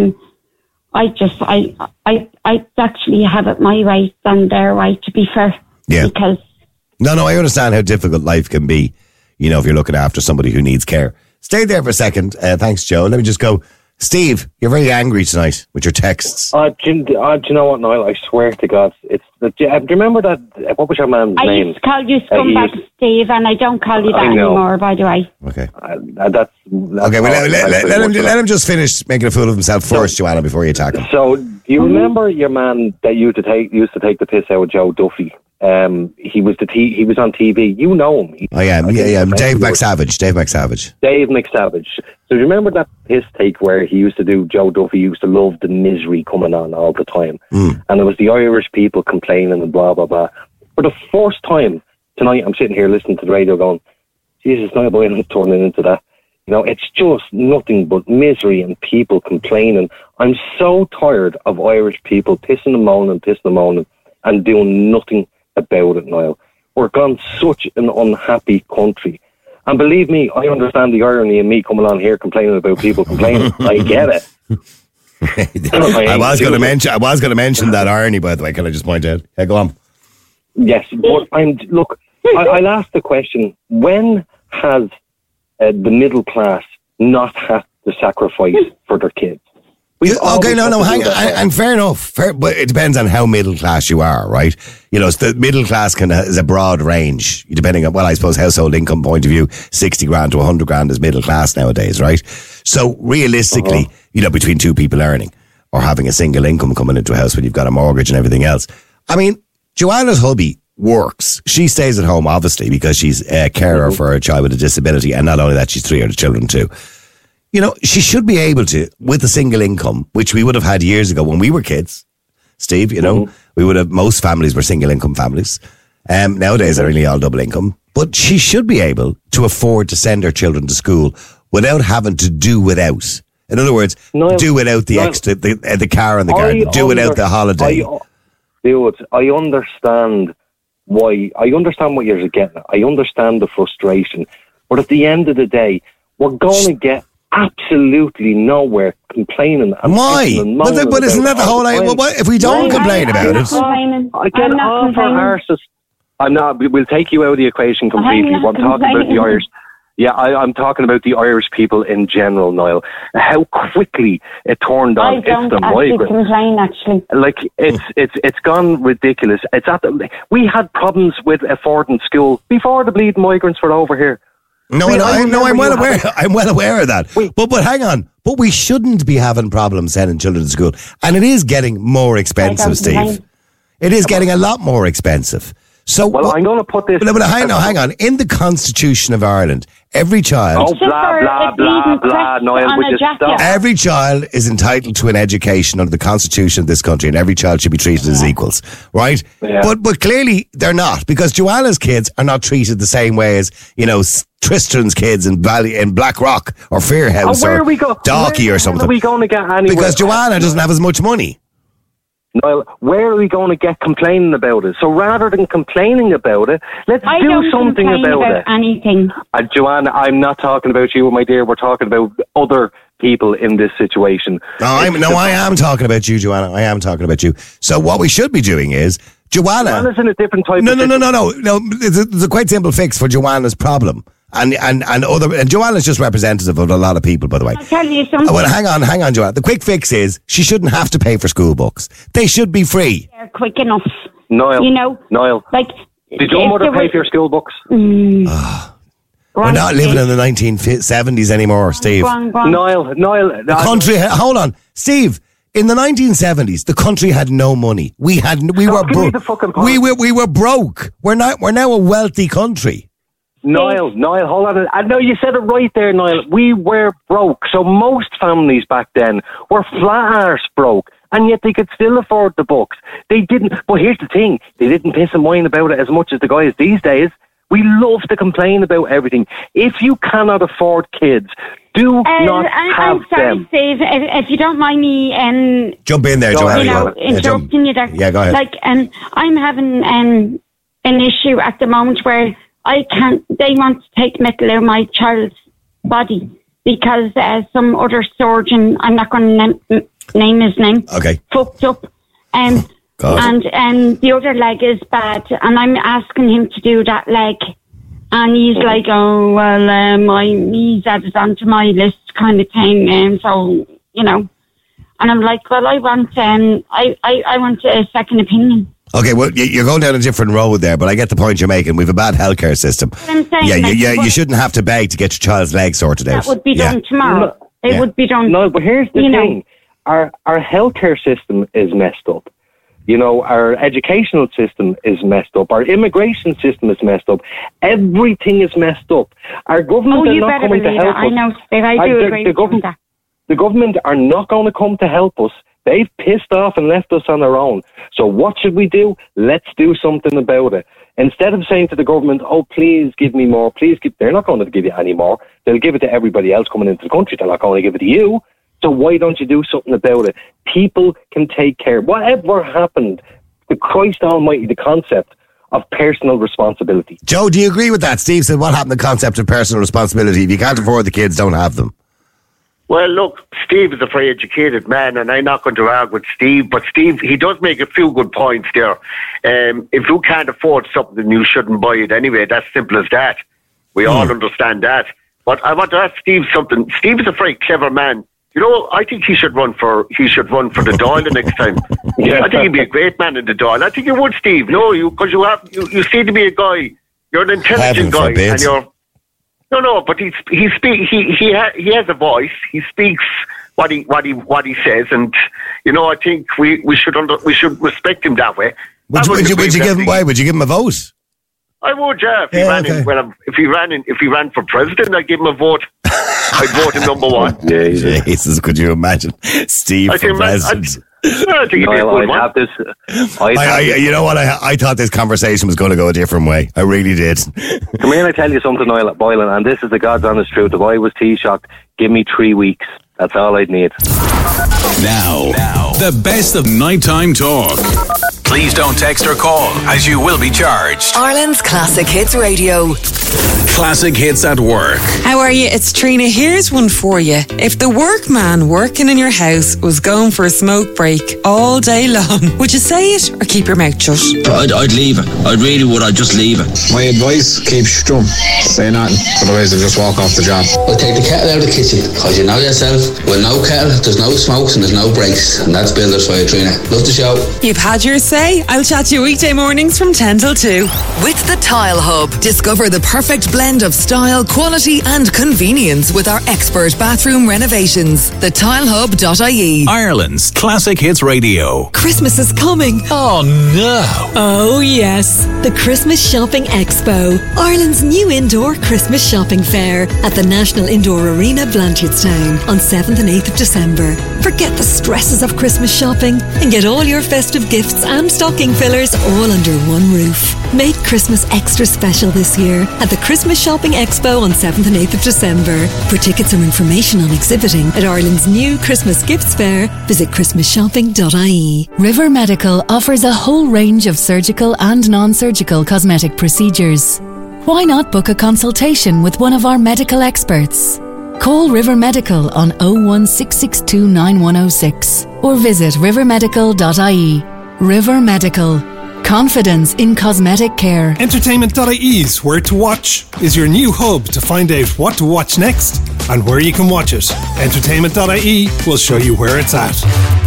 I actually have it my way than their way, to be fair. Yeah. Because No, I understand how difficult life can be, you know, if you're looking after somebody who needs care. Stay there for a second. Thanks, Joe. Let me just go. Steve, you're very angry tonight with your texts. Do you know what, Niall? I swear to God, do you remember that? What was your man's name? I used to call you scumbag Steve, and I don't call you that anymore, by the way. Okay. That's okay, well, let him just finish making a fool of himself first, Joanna, before you attack him. So, do you remember your man that used to take the piss out of Joe Duffy? He was on TV. You know him. Dave McSavage. Dave McSavage. So do you remember that piss take where he used to do, Joe Duffy used to love the misery coming on all the time. And it was the Irish people complaining and blah, blah, blah. For the first time, tonight I'm sitting here listening to the radio going, Jesus, Niall Boylan is turning into that. You know, it's just nothing but misery and people complaining. I'm so tired of Irish people pissing and moaning and doing nothing about it, Niall. We're gone such an unhappy country. And believe me, I understand the irony in me coming on here complaining about people complaining. I get it. I was going to mention that irony, by the way. Can I just point out? Yeah, go on. Yes, but I'll ask the question: when has the middle class not had to sacrifice for their kids? Hang on, and fair enough. But it depends on how middle class you are, right? You know, the middle class is a broad range, depending on, well, I suppose household income point of view, 60 grand to 100 grand is middle class nowadays, right? So realistically, you know, between two people earning or having a single income coming into a house when you've got a mortgage and everything else. I mean, Joanna's hubby works. She stays at home, obviously, because she's a carer for a child with a disability, and not only that, she's 3 other children too. You know, she should be able to, with a single income, which we would have had years ago when we were kids, Steve, you know, most families were single income families. Nowadays, they're really all double income. But she should be able to afford to send her children to school without having to do without. In other words, do without the extra, the car and the garden, do without the holiday. I understand why. I understand what you're getting at. I understand the frustration. But at the end of the day, we're going to get absolutely nowhere complaining. And why? But isn't that the whole idea? Well, if we don't complain about it, I get off our arses. I'm not. We'll take you out of the equation completely. I'm talking about the Irish. Yeah, I'm talking about the Irish people in general, Niall. How quickly it turned on. It's the migrants. Complain, actually. Like it's gone ridiculous. We had problems with affording school before the bleeding migrants were over here. I'm well aware. I'm well aware of that. But hang on. But we shouldn't be having problems sending children to school, and it is getting more expensive, Steve. It is getting a lot more expensive. So, I'm going to put this. But hang on. In the Constitution of Ireland, every child. Oh, blah, Niall, would you stop? Every child is entitled to an education under the Constitution of this country, and every child should be treated as equals, right? Yeah. But clearly they're not, because Joanna's kids are not treated the same way as, you know, Tristan's kids in Blackrock or Fairhouse or Dalkey or something. Where are we going to get anywhere? Because Joanna doesn't have as much money. Niall, where are we going to get complaining about it? So rather than complaining about it, let's do something about it. Anything. Joanna, I'm not talking about you, my dear. We're talking about other people in this situation. I am talking about you, Joanna. I am talking about you. So what we should be doing is, Joanna's in a different type No. There's a quite simple fix for Joanna's problem. And Joanna's just representative of a lot of people, by the way. I'll tell you something. Well, hang on, Joanna. The quick fix is she shouldn't have to pay for school books. They should be free. They're quick enough. Niall. You know? Niall. Like, did your mother pay for your school books? We're not living in the 1970s anymore, Steve. Go on. Niall. The country, hold on. Steve, in the 1970s, the country had no money. We were broke. We were broke. We're now a wealthy country. Niall, hold on. I know you said it right there, Niall. We were broke. So most families back then were flat-arse broke, and yet they could still afford the books. They didn't. But here's the thing. They didn't piss and whine about it as much as the guys these days. We love to complain about everything. If you cannot afford kids, do not have I'm sorry, them. Steve, if you don't mind me... jump in there, Joanna. Interrupting you there. Yeah, go ahead. Like, I'm having an issue at the moment where they want to take metal out of my child's body because some other surgeon, I'm not going to name his name, fucked up. And the other leg is bad, and I'm asking him to do that leg. And he's like, oh, well, he's added onto my list kind of thing. And so, you know, and I'm like, well, I want a second opinion. Okay, well, you're going down a different road there, but I get the point you're making. We have a bad healthcare system. I'm saying, you shouldn't have to beg to get your child's leg sorted out. That would be done tomorrow. It would be done. No, but here's the thing. Our healthcare system is messed up. You know, our educational system is messed up. Our immigration system is messed up. Everything is messed up. Our government are not coming to help us. I know, Steve, I do agree with that. The government are not going to come to help us. They've pissed off and left us on our own. So what should we do? Let's do something about it. Instead of saying to the government, oh, please give me more, they're not going to give you any more. They'll give it to everybody else coming into the country. They're not going to give it to you. So why don't you do something about it? People can take care. Whatever happened, the Christ Almighty, the concept of personal responsibility. Joe, do you agree with that? Steve said, what happened to the concept of personal responsibility? If you can't afford the kids, don't have them. Well, look, Steve is a very educated man, and I'm not going to argue with Steve, but Steve, he does make a few good points there. If you can't afford something, you shouldn't buy it anyway. That's simple as that. We all understand that. But I want to ask Steve something. Steve is a very clever man. You know, I think he should run for the Dáil the next time. I think he'd be a great man in the Dáil. I think you would, Steve. No, because you seem to be a guy. You're an intelligent guy, and you're. No, but he has a voice. He speaks what he says, and you know, I think we should respect him that way. Would you give him? Why would you give him a vote? I would, yeah. If he ran for president, I'd give him a vote. I'd vote him number one. Jesus, could you imagine Steve for president? I think you know what? I thought this conversation was going to go a different way. I really did. Come here and I tell you something, Niall Boylan, and this is the God's honest truth. If I was Taoiseach, give me 3 weeks. That's all I'd need. Now, the best of nighttime talk. Please don't text or call, as you will be charged. Ireland's Classic Hits Radio. Classic Hits at Work. How are you? It's Trina. Here's one for you. If the workman working in your house was going for a smoke break all day long, would you say it or keep your mouth shut? I'd leave it. I really would. I'd just leave it. My advice, keep stum. Say nothing. Otherwise they'll just walk off the job. I'll take the kettle out of the kitchen, because you know yourself, with no kettle, there's no smokes and there's no breaks. And that's builders for you, Trina. Love the show. You've had your say. I'll chat to you weekday mornings from 10 till 2. With the Tile Hub, discover the perfect blend of style, quality and convenience with our expert bathroom renovations. TheTileHub.ie. Ireland's Classic Hits Radio. Christmas is coming. Oh no. Oh yes. The Christmas Shopping Expo. Ireland's new indoor Christmas shopping fair at the National Indoor Arena, Blanchardstown on 7th and 8th of December. Forget the stresses of Christmas shopping and get all your festive gifts and stocking fillers all under one roof. Make Christmas extra special this year at the Christmas Shopping Expo on 7th and 8th of December. For tickets or information on exhibiting at Ireland's new Christmas Gifts Fair, visit christmasshopping.ie. River Medical offers a whole range of surgical and non-surgical cosmetic procedures. Why not book a consultation with one of our medical experts? Call River Medical on 01662 9106 or visit rivermedical.ie. River Medical. Confidence in cosmetic care. Entertainment.ie's Where to Watch is your new hub to find out what to watch next and where you can watch it. Entertainment.ie will show you where it's at.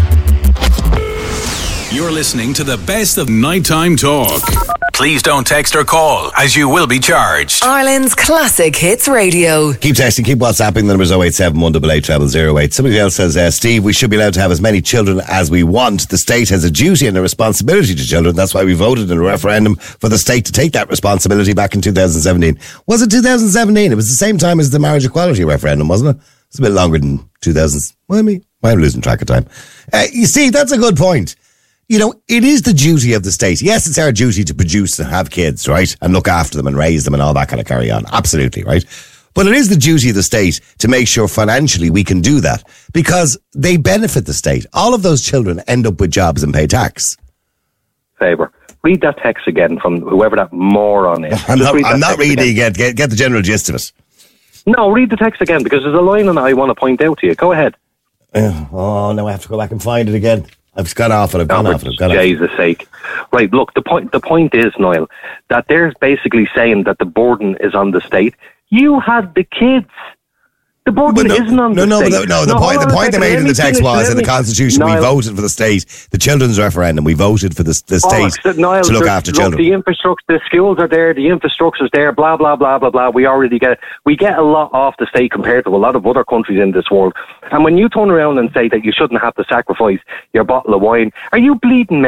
You're listening to the best of nighttime talk. Please don't text or call, as you will be charged. Ireland's Classic Hits Radio. Keep texting, keep WhatsApping. The number's 087 188 0008. Somebody else says, Steve, we should be allowed to have as many children as we want. The state has a duty and a responsibility to children. That's why we voted in a referendum for the state to take that responsibility back in 2017. Was it 2017? It was the same time as the marriage equality referendum, wasn't it? It's a bit longer than 2000. Well, I'm losing track of time. You see, that's a good point. You know, it is the duty of the state. Yes, it's our duty to produce and have kids, right? And look after them and raise them and all that kind of carry on. Absolutely, right? But it is the duty of the state to make sure financially we can do that because they benefit the state. All of those children end up with jobs and pay tax. Faber, read that text again from whoever that moron is. I'm not reading it. Get the general gist of it. No, read the text again because there's a line on it I want to point out to you. Go ahead. Oh, now I have to go back and find it again. I've gone off it. Jesus' sake. Right, look, the point is, Niall, that they're basically saying that the burden is on the state. You had the kids. The burden isn't on the state. The point they made in the text was in the Constitution, we voted for the state, the children's referendum, we voted for the state to look after children. The infrastructure, the schools are there, the infrastructure's there, blah, blah, blah, blah, blah. We get a lot off the state compared to a lot of other countries in this world. And when you turn around and say that you shouldn't have to sacrifice your bottle of wine, are you bleeding mental?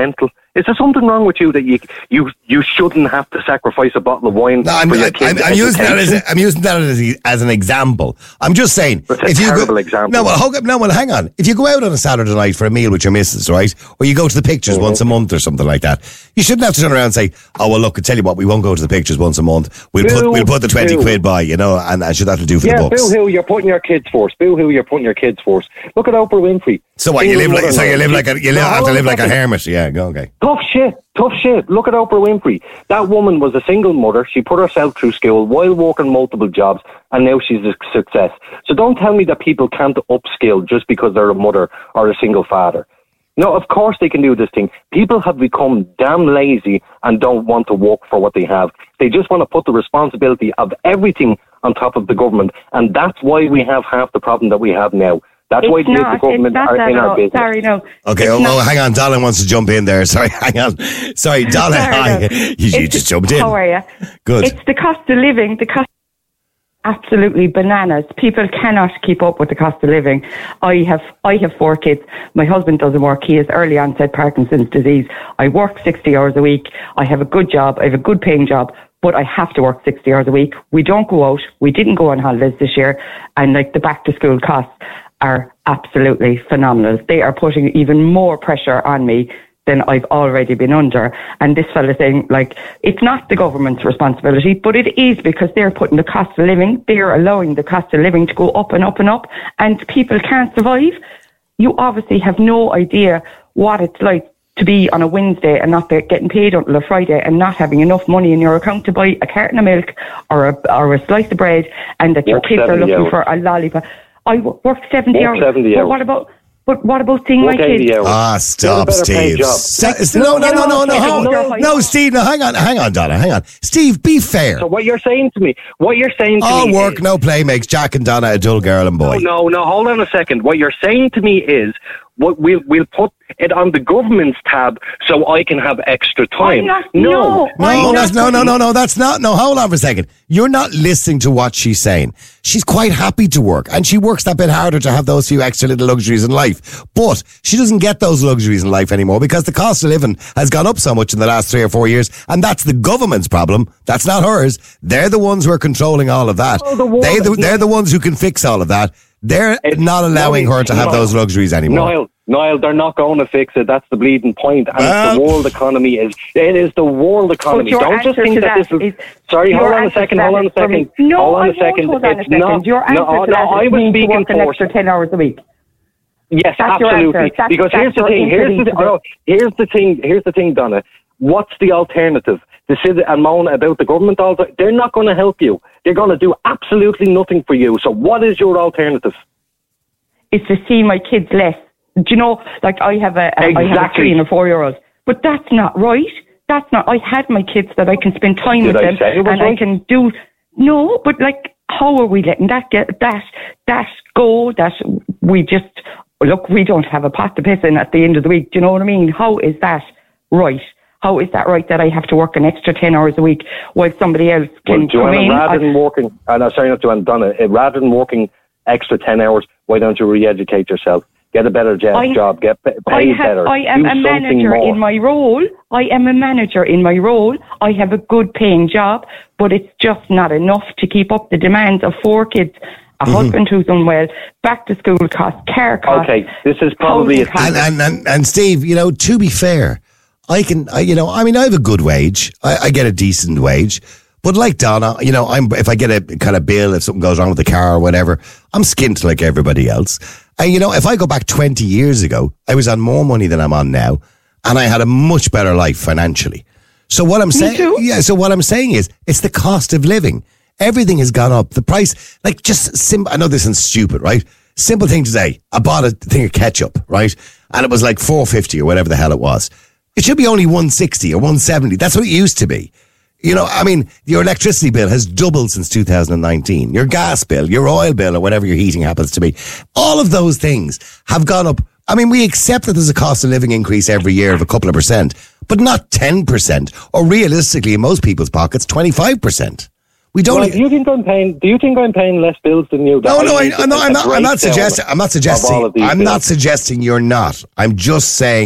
Is there something wrong with you that you shouldn't have to sacrifice a bottle of wine for your kids' I'm using education? I'm using that as an example. I'm just saying. It's a terrible example. No, well, hang on. If you go out on a Saturday night for a meal with your missus, right, or you go to the pictures once a month or something like that, you shouldn't have to turn around and say, "Oh well, look, I tell you what, we won't go to the pictures once a month. We'll put the 20 quid by, you know, and should that'll do for the books." Boo-hoo, you're putting your kids first. Boo-hoo, you're putting your kids first. Look at Oprah Winfrey. So what? You have to live like a hermit. Yeah, go okay. Tough shit. Look at Oprah Winfrey. That woman was a single mother. She put herself through school while working multiple jobs, and now she's a success. So don't tell me that people can't upskill just because they're a mother or a single father. No, of course they can do this thing. People have become damn lazy and don't want to work for what they have. They just want to put the responsibility of everything on top of the government, and that's why we have half the problem that we have now. That's why the government are in our business. Sorry, no. Okay, hang on. Donna wants to jump in there. Sorry, hang on. Sorry, Donna. Hi. You just jumped in. How are you? Good. It's the cost of living. The cost absolutely bananas. People cannot keep up with the cost of living. I have 4 kids. My husband doesn't work. He has early onset Parkinson's disease. I work 60 hours a week. I have a good job. I have a good paying job. But I have to work 60 hours a week. We don't go out. We didn't go on holidays this year. And like the back to school costs are absolutely phenomenal. They are putting even more pressure on me than I've already been under. And this fella saying, like, it's not the government's responsibility, but it is because they're putting the cost of living, they're allowing the cost of living to go up and up and up, and people can't survive. You obviously have no idea what it's like to be on a Wednesday and not getting paid until a Friday and not having enough money in your account to buy a carton of milk or a slice of bread, and that your kids are looking for a lollipop. I work 70 hours. But what about seeing my kids? Stop, Steve. No, Steve. No, hang on, Donna. Hang on, Steve. Be fair. So what you're saying to me? All work, no play makes Jack and Donna a dull girl and boy. No. Hold on a second. What you're saying to me is, we'll put it on the government's tab so I can have extra time. No, that's not. No, hold on for a second. You're not listening to what she's saying. She's quite happy to work, and she works that bit harder to have those few extra little luxuries in life. But she doesn't get those luxuries in life anymore because the cost of living has gone up so much in the last 3 or 4 years, and that's the government's problem. That's not hers. They're the ones who are controlling all of that. They're the ones who can fix all of that. They're not allowing her to have those luxuries anymore. Niall, they're not going to fix it. That's the bleeding point. And it's the world economy. It is the world economy. Don't just think that this is... Sorry, hold on a second. No, I won't hold on a second. Your answer to that I was speaking for an extra 10 hours a week. Yes, absolutely. Because here's the thing. Here's the thing, Donna. What's the alternative? To sit and moan about the government all the time, they're not going to help you. They're going to do absolutely nothing for you. So what is your alternative? It's to see my kids less. Do you know, like I have a 3 and a 4-year-old, but that's not right. That's not. I had my kids that I can spend time with them, and right? I can do. No, but like, how are we letting that go? That we just look. We don't have a pot to piss in at the end of the week. Do you know what I mean? How is that right? How is that right that I have to work an extra 10 hours a week while somebody else can come in? Rather than working extra 10 hours, why don't you re-educate yourself? Get a better job, get paid better. I am a manager in my role. I have a good paying job, but it's just not enough to keep up the demands of 4 kids. A husband who's unwell, back to school costs, care costs. Okay, this is probably and Steve, you know, to be fair, I have a good wage. I get a decent wage. But like Donna, you know, if I get a kind of bill, if something goes wrong with the car or whatever, I'm skint like everybody else. And, you know, if I go back 20 years ago, I was on more money than I'm on now, and I had a much better life financially. So what I'm saying, is it's the cost of living. Everything has gone up. The price, like I know this is stupid, right? Simple thing today. I bought a thing of ketchup, right? And it was like $4.50 or whatever the hell it was. It should be only $1.60 or $1.70. That's what it used to be. You know, I mean, your electricity bill has doubled since 2019. Your gas bill, your oil bill, or whatever your heating happens to be. All of those things have gone up. I mean, we accept that there's a cost of living increase every year of a couple of percent, but not 10%, or realistically, in most people's pockets, 25%. We don't. Well, do you think I'm paying less bills than you? I'm not suggesting you're not. I'm just saying.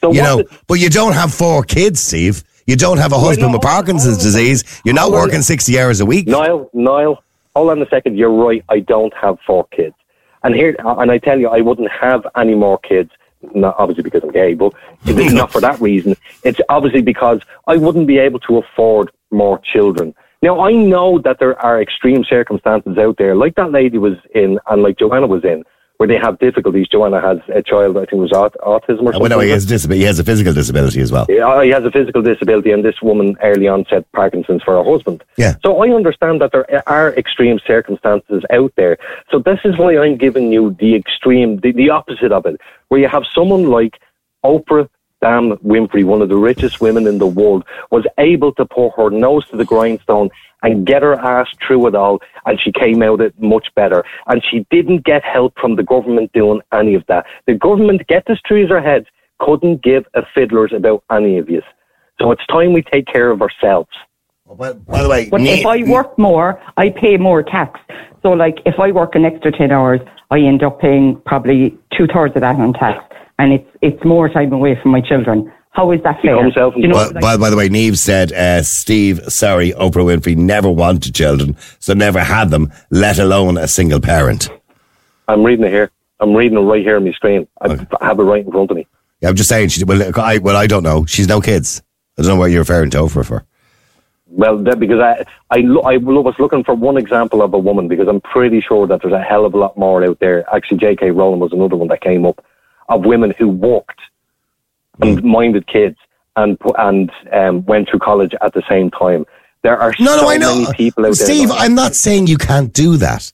So you know, but you don't have 4 kids, Steve. You don't have a husband with Parkinson's disease. You're not working 60 hours a week. Niall, hold on a second. You're right. I don't have 4 kids. And I tell you, I wouldn't have any more kids. Not obviously because I'm gay, but it's not for that reason. It's obviously because I wouldn't be able to afford more children. Now, I know that there are extreme circumstances out there, like that lady was in, and like Joanna was in, where they have difficulties. Joanna has a child, I think it was autism or something. No, he has a physical disability as well. Yeah, he has a physical disability, and this woman early on said Parkinson's for her husband. Yeah. So I understand that there are extreme circumstances out there. So this is why I'm giving you the extreme, the opposite of it, where you have someone like Oprah Winfrey, one of the richest women in the world, was able to put her nose to the grindstone and get her ass through it all, and she came out it much better. And she didn't get help from the government doing any of that. The government, get this through their heads, couldn't give a fiddler's about any of you. So it's time we take care of ourselves. Well, by the way, but if I work more, I pay more tax. So, like, if I work an extra 10 hours, I end up paying probably 2/3 of that on tax. And it's more time away from my children. How is that fair? You know, by the way, Niamh said, Steve, sorry, Oprah Winfrey never wanted children, so never had them, let alone a single parent. I'm reading it here. I'm reading it right here on my screen. I have it right in front of me. Yeah, I'm just saying, I don't know. She's no kids. I don't know what you're referring to Oprah for. Well, because I was looking for one example of a woman, because I'm pretty sure that there's a hell of a lot more out there. Actually, J.K. Rowling was another one that came up, of women who worked and minded kids and went through college at the same time. There are many people out there. Steve, I'm not saying you can't do that.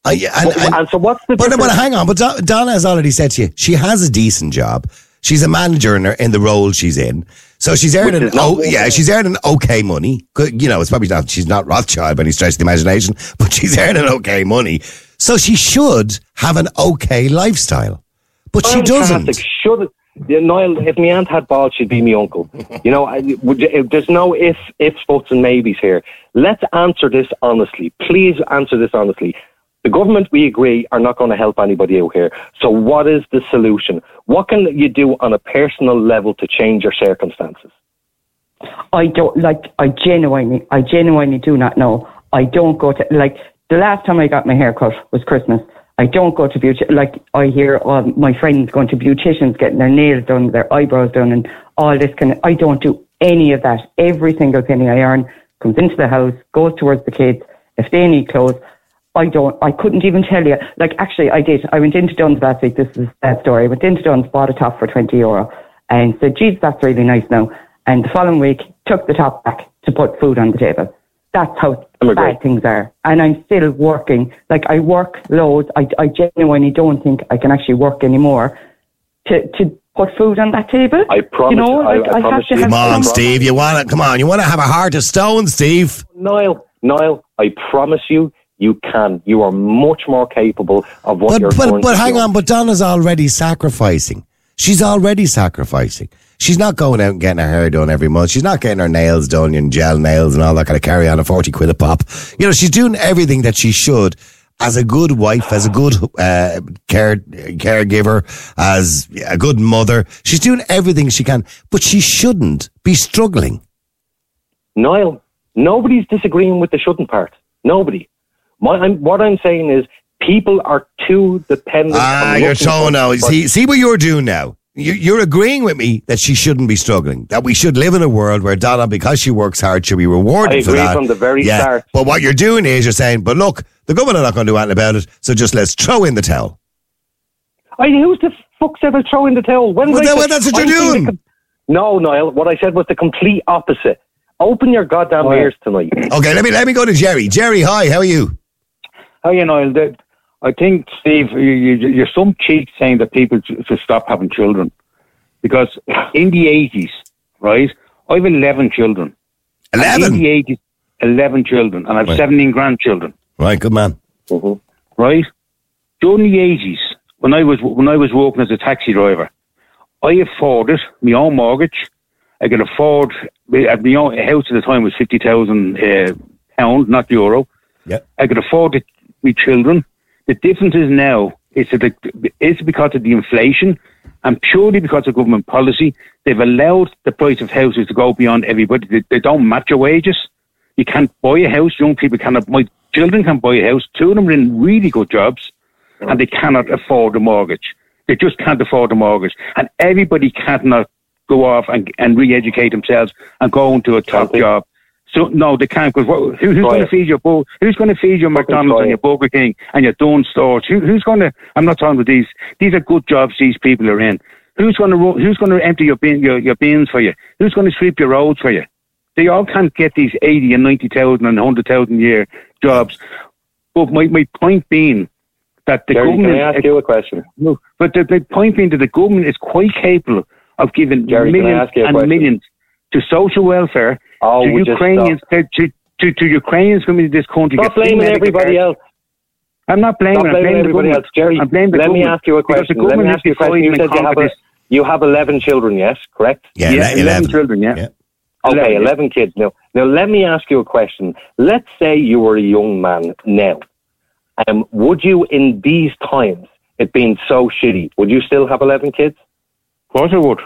And so what's the difference? But hang on, but Donna has already said to you, she has a decent job. She's a manager in the role she's in. So she's earning, she's earning okay money. You know, it's probably not, she's not Rothschild by any stretch of the imagination, but she's earning okay money. So she should have an okay lifestyle. But she doesn't. Niall, if my aunt had balls, she'd be my uncle. You know, there's no ifs, buts and maybes here. Let's answer this honestly. Please answer this honestly. The government, we agree, are not going to help anybody out here. So what is the solution? What can you do on a personal level to change your circumstances? I genuinely do not know. I don't go to, like, the last time I got my hair cut was Christmas. I don't go to beauty. Like, I hear my friends going to beauticians, getting their nails done, their eyebrows done, and all this kind of. I don't do any of that. Every single penny I earn comes into the house, goes towards the kids. If they need clothes, I couldn't even tell you. Like, actually, I did. I went into Dunn's last week. This is that story. I went into Dunn's, bought a top for €20, and said, "Geez, that's really nice now." And the following week, took the top back to put food on the table. That's how bad things are. And I'm still working. Like, I work loads. I genuinely don't think I can actually work anymore to put food on that table. I promise. You know, I promise have to you. Come on, Steve. You want to have a heart of stone, Steve. Niall, I promise you, you can. You are much more capable of what you're doing. But hang on, but Donna's already sacrificing. She's already sacrificing. She's not going out and getting her hair done every month. She's not getting her nails done and gel nails and all that kind of carry on at 40 quid a pop. You know, she's doing everything that she should as a good wife, as a good caregiver, as a good mother. She's doing everything she can, but she shouldn't be struggling. Niall, nobody's disagreeing with the shouldn't part. Nobody. What I'm saying is people are too dependent on... you're so now. See what you're doing now. You're agreeing with me that she shouldn't be struggling, that we should live in a world where Donna, because she works hard, should be rewarded for that. I agree from the very start. But what you're doing is you're saying, but look, the government are not going to do anything about it, so just let's throw in the towel. Who's the fuck said I'll throw in the towel? That's what you're doing. No, Niall, what I said was the complete opposite. Open your goddamn ears tonight. Okay, let me go to Jerry. Jerry, hi, how are you? How are you, Niall? I think, Steve, you're some cheat saying that people should stop having children. Because in the 80s, right, I have 11 children. 11? In the 80s, 11 children. And I have 17 grandchildren. Right, good man. Mm-hmm. Right? During the 80s, when I was working as a taxi driver, I afforded my own mortgage. I could afford, at my own house at the time was £50,000 pounds, not euro. Yep. I could afford my children. The difference is now, it's because of the inflation And purely because of government policy, they've allowed the price of houses to go beyond everybody. They don't match your wages. You can't buy a house. Young people cannot. My children can buy a house. 2 of them are in really good jobs, and they cannot afford a mortgage. They just can't afford a mortgage. And everybody cannot go off and re-educate themselves and go into a top job. So no, they can't. Because who's going to feed your Who's going to feed your McDonald's and your Burger King and your Dunnes stores? Who's going to? I'm not talking about these. These are good jobs these people are in. Who's going to empty your bins for you? Who's going to sweep your roads for you? They all can't get these 80 and 90,000 and 100,000 a year jobs. But my point being that the government. Can I ask you a question? No, but the point being that the government is quite capable of giving millions and millions to social welfare. To Ukrainians, to Ukrainians coming to this country. Stop blaming everybody else. I'm not blaming. Stop blaming everybody else, Jerry. Let me ask you a question. You said you have 11 children, yes, correct? Yeah, 11 children. Yeah. Okay, 11 kids. Now, let me ask you a question. Let's say you were a young man now. Would you, in these times, it being so shitty, would you still have 11 kids? Of course I would.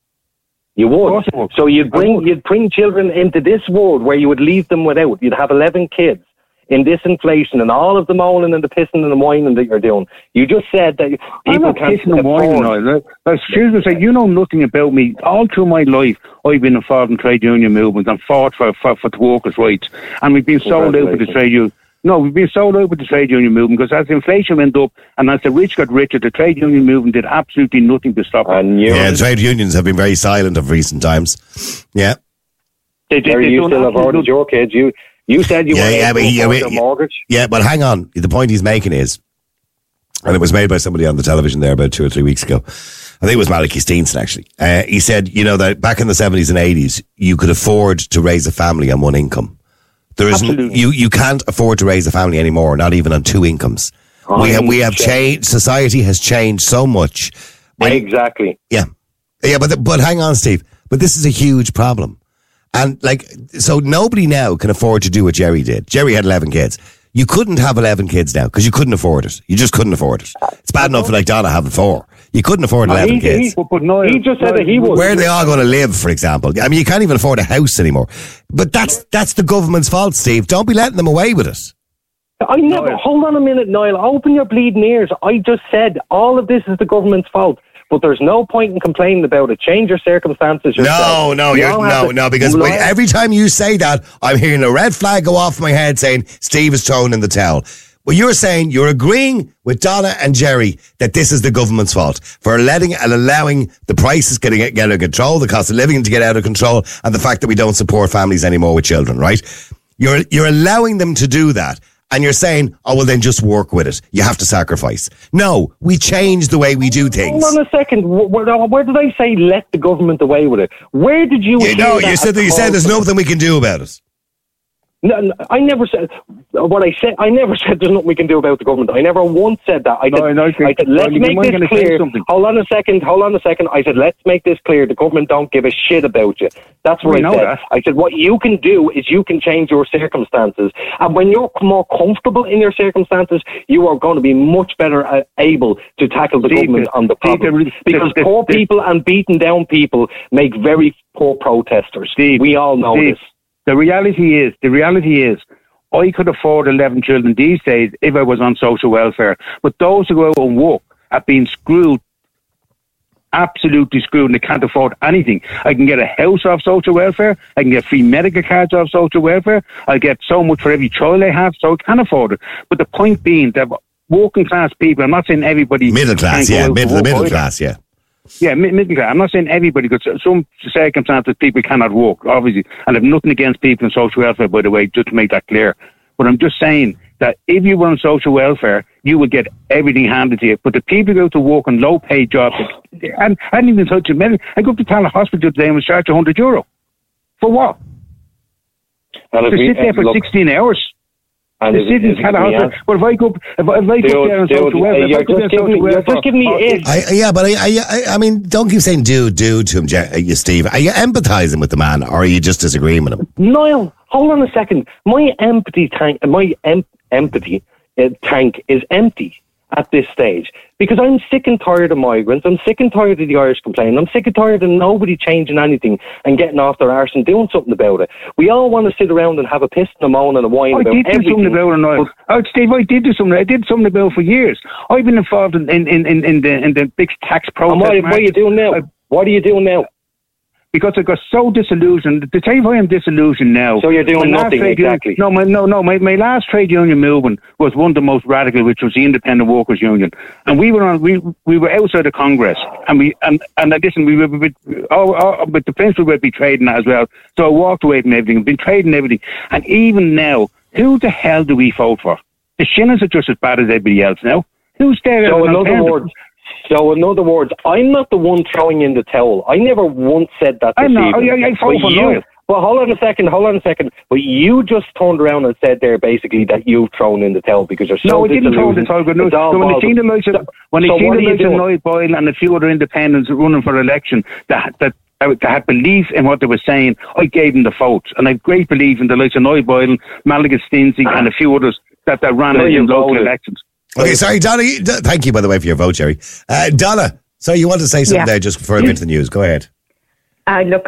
You would. So you'd bring children into this world where you would leave them without. You'd have 11 kids in this inflation and all of the moaning and the pissing and the whining that you're doing. You just said that people can't pissing and whining. Excuse me, you know nothing about me. All through my life, I've been involved in trade union movements and fought for the workers' rights. And we've been sold out with the trade union. No, we've been sold out with the trade union movement because as inflation went up and as the rich got richer, the trade union movement did absolutely nothing to stop it. The trade unions have been very silent of recent times. Yeah. You still avoided your kids. You said you wanted to afford a mortgage. Yeah, but hang on. The point he's making is, and it was made by somebody on the television there about 2 or 3 weeks ago. I think it was Malachy Steenson, actually. He said, that back in the 70s and 80s, you could afford to raise a family on one income. There isn't, you can't afford to raise a family anymore, not even on 2 incomes. We have changed. Society has changed so much. Exactly. Yeah, but hang on, Steve. But this is a huge problem, and so nobody now can afford to do what Jerry did. Jerry had 11 kids. You couldn't have 11 kids now because you couldn't afford it. You just couldn't afford it. It's bad enough for Donna having 4. You couldn't afford 11 kids. He just said that he would. Where are they all going to live, for example? I mean, you can't even afford a house anymore. But that's the government's fault, Steve. Don't be letting them away with it. Hold on a minute, Niall. Open your bleeding ears. I just said all of this is the government's fault. But there's no point in complaining about it. Change your circumstances yourself. No, because every time you say that, I'm hearing a red flag go off my head saying Steve is throwing in the towel. Well, you're saying you're agreeing with Donna and Jerry that this is the government's fault for letting and allowing the prices get out of control, the cost of living to get out of control, and the fact that we don't support families anymore with children, right? You're allowing them to do that. And you're saying, oh, well, then just work with it. You have to sacrifice. No, we change the way we do things. Hold on a second. Where did I say let the government away with it? Where did you hear that? You said there's nothing we can do about it. No, I never said what I said. I never said there's nothing we can do about the government. I never once said that. I said let's make this clear. Hold on a second. I said let's make this clear. The government don't give a shit about you. That's what I said. I said what you can do is you can change your circumstances, and when you're more comfortable in your circumstances, you are going to be much better able to tackle the government on the problem. Because poor people and beaten down people make very poor protesters. We all know this. The reality is, I could afford 11 children these days if I was on social welfare. But those who go out and work have been screwed, absolutely screwed, and they can't afford anything. I can get a house off social welfare. I can get free medical cards off social welfare. I get so much for every child I have, so I can afford it. But the point being that working class people, I'm not saying everybody... Middle class, middle class, yeah. Yeah, middle class. I'm not saying everybody, because some circumstances people cannot work, obviously, and I have nothing against people in social welfare, by the way, just to make that clear. But I'm just saying that if you were on social welfare, you would get everything handed to you. But the people who go to work on low-paid jobs, and I didn't even touch it. I go up to Tala Hospital today and was charged €100. For what? To sit there for 16 hours. And but if I go there on social welfare, you're just giving me it. I mean, don't keep saying do to him, Steve. Are you empathising with the man, or are you just disagreeing with him? Niall, hold on a second. My empathy tank is empty, at this stage, because I'm sick and tired of migrants. I'm sick and tired of the Irish complaining. I'm sick and tired of nobody changing anything and getting off their arse and doing something about it. We all want to sit around and have a piss and a moan and a whine about everything. I did do something about it. Steve, I did do something. I did something about it for years. I've been involved in the big tax protest. What are you doing now? What are you doing now? Because I got so disillusioned. To tell you why I'm disillusioned now. So you're doing nothing, exactly. My last trade union movement was one of the most radical, which was the Independent Workers Union, and we were outside of Congress, and we were with the principle we'd be trading that as well. So I walked away from everything. I've been trading everything, and even now, who the hell do we vote for? The Shinners are just as bad as everybody else now. Who's there? So in other words, I'm not the one throwing in the towel. I never once said that this evening. I vote for Niall. Well, hold on a second. But you just turned around and said there basically that you've thrown in the towel because you're so No, I didn't throw in the towel. So when they seen the likes of Niall Boyle and a few other independents running for election that had belief in what they were saying, I gave them the vote. And I have great belief in the likes of Niall Boyle, Malaga Stinsey and a few others that ran in local elections. Okay, sorry, Donna. Thank you, by the way, for your vote, Jerry. Donna, so you want to say something there just before I get to the news. Go ahead. Look,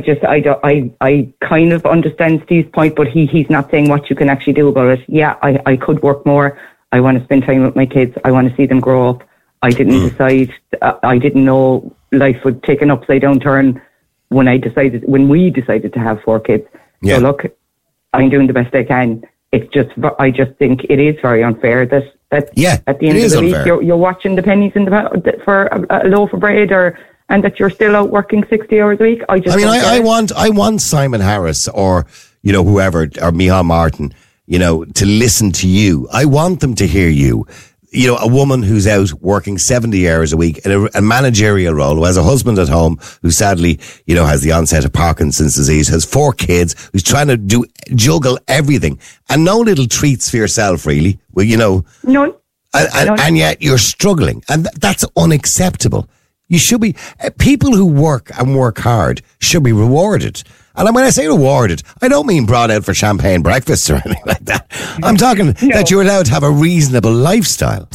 I kind of understand Steve's point, but he's not saying what you can actually do about it. Yeah, I could work more. I want to spend time with my kids. I want to see them grow up. I didn't decide. I didn't know life would take an upside down turn when we decided to have 4 kids. Yeah. So look, I'm doing the best I can. It's just, I just think it is very unfair that at the end of the week you're watching the pennies in for a loaf of bread, and that you're still out working 60 hours a week. I want Simon Harris or whoever, or Micheál Martin, to listen to you. I want them to hear you. A woman who's out working 70 hours a week in a managerial role, who has a husband at home who sadly, has the onset of Parkinson's disease, has 4 kids, who's trying to juggle everything, and no little treats for yourself, really. Well, None. And yet you're struggling, and that's unacceptable. You should be, people who work and work hard should be rewarded. And when I say rewarded, I don't mean brought out for champagne breakfasts or anything like that. I'm talking that you're allowed to have a reasonable lifestyle.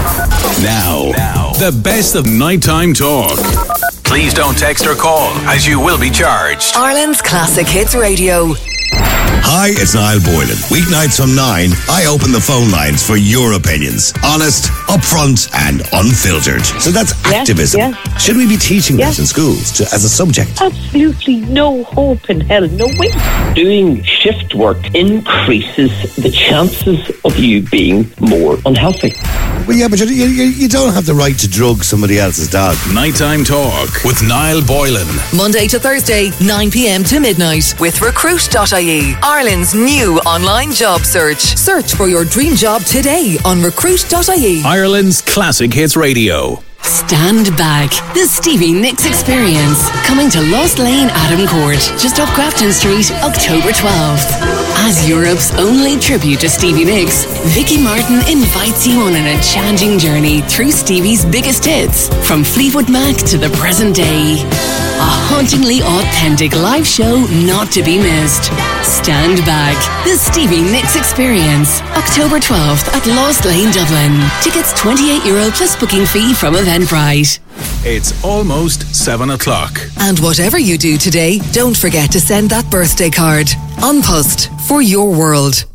Now, the best of nighttime talk. Please don't text or call, as you will be charged. Ireland's Classic Hits Radio. Hi, it's Niall Boylan. Weeknights from 9, I open the phone lines for your opinions. Honest, upfront, and unfiltered. So that's activism. Yeah. Should we be teaching this in schools as a subject? Absolutely no hope in hell, no way. Doing shift work increases the chances of you being more unhealthy. Well, yeah, but you don't have the right to drug somebody else's dog. Nighttime talk with Niall Boylan. Monday to Thursday, 9 p.m. to midnight with Recruit.ie, Ireland's new online job search. Search for your dream job today on Recruit.ie. Ireland's Classic Hits Radio. Stand Back, the Stevie Nicks Experience, coming to Lost Lane, Adam Court, just off Grafton Street, October 12th. As Europe's only tribute to Stevie Nicks, Vicky Martin invites you on an enchanting journey through Stevie's biggest hits, from Fleetwood Mac to the present day. A hauntingly authentic live show not to be missed. Stand Back, the Stevie Nicks Experience, October 12th at Lost Lane, Dublin. Tickets €28 plus booking fee from Eventbrite. It's almost 7 o'clock. And whatever you do today, don't forget to send that birthday card. An Post, for your world.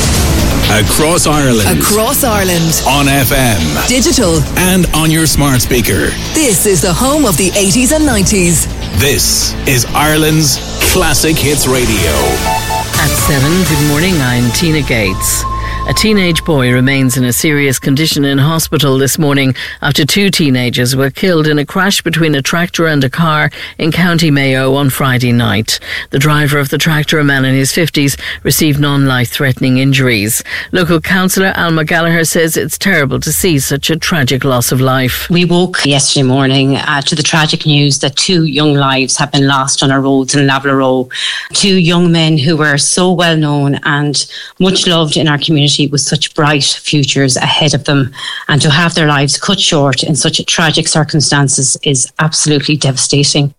Across Ireland. Across Ireland. On FM. Digital. And on your smart speaker. This is the home of the 80s and 90s. This is Ireland's Classic Hits Radio. At 7, good morning, I'm Tina Gates. A teenage boy remains in a serious condition in hospital this morning after 2 teenagers were killed in a crash between a tractor and a car in County Mayo on Friday night. The driver of the tractor, a man in his 50s, received non-life-threatening injuries. Local councillor Alma Gallagher says it's terrible to see such a tragic loss of life. We woke yesterday morning to the tragic news that 2 young lives have been lost on our roads in Lavlaroe. 2 young men who were so well known and much loved in our community, with such bright futures ahead of them, and to have their lives cut short in such tragic circumstances is absolutely devastating.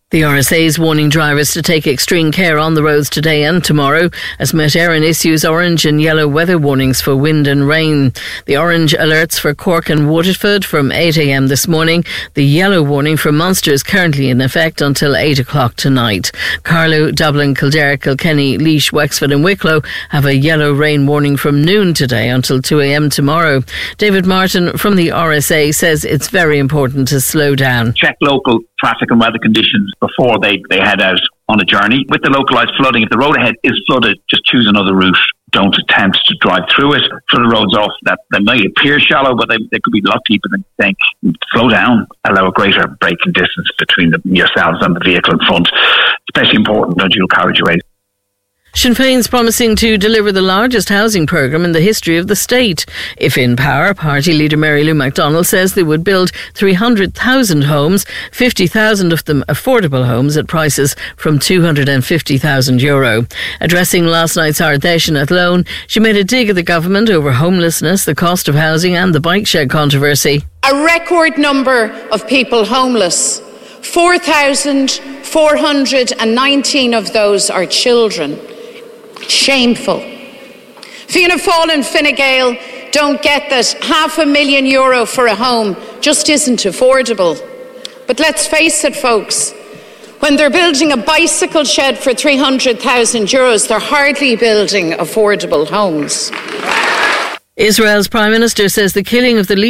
The RSA is warning drivers to take extreme care on the roads today and tomorrow as Met Éireann issues orange and yellow weather warnings for wind and rain. The orange alerts for Cork and Waterford from 8 a.m. this morning. The yellow warning for Munster is currently in effect until 8 o'clock tonight. Carlow, Dublin, Kildare, Kilkenny, Laois, Wexford and Wicklow have a yellow rain warning from noon today until 2 a.m. tomorrow. David Martin from the RSA says it's very important to slow down. Check local traffic and weather conditions before they head out on a journey. With the localised flooding, if the road ahead is flooded, just choose another route. Don't attempt to drive through it. For the roads off that they may appear shallow, but they could be a lot deeper than you think. Slow down. Allow a greater braking distance between yourselves and the vehicle in front. Especially important on dual carriageways. Sinn Féin's promising to deliver the largest housing programme in the history of the state. If in power, party leader Mary Lou McDonald says they would build 300,000 homes, 50,000 of them affordable homes at prices from €250,000. Addressing last night's Ardèche in Athlone, she made a dig at the government over homelessness, the cost of housing and the bike shed controversy. A record number of people homeless. 4,419 of those are children. Shameful. Fianna Fáil and Fine Gael don't get that €500,000 for a home just isn't affordable. But let's face it, folks, when they're building a bicycle shed for €300,000, they're hardly building affordable homes. Israel's Prime Minister says the killing of the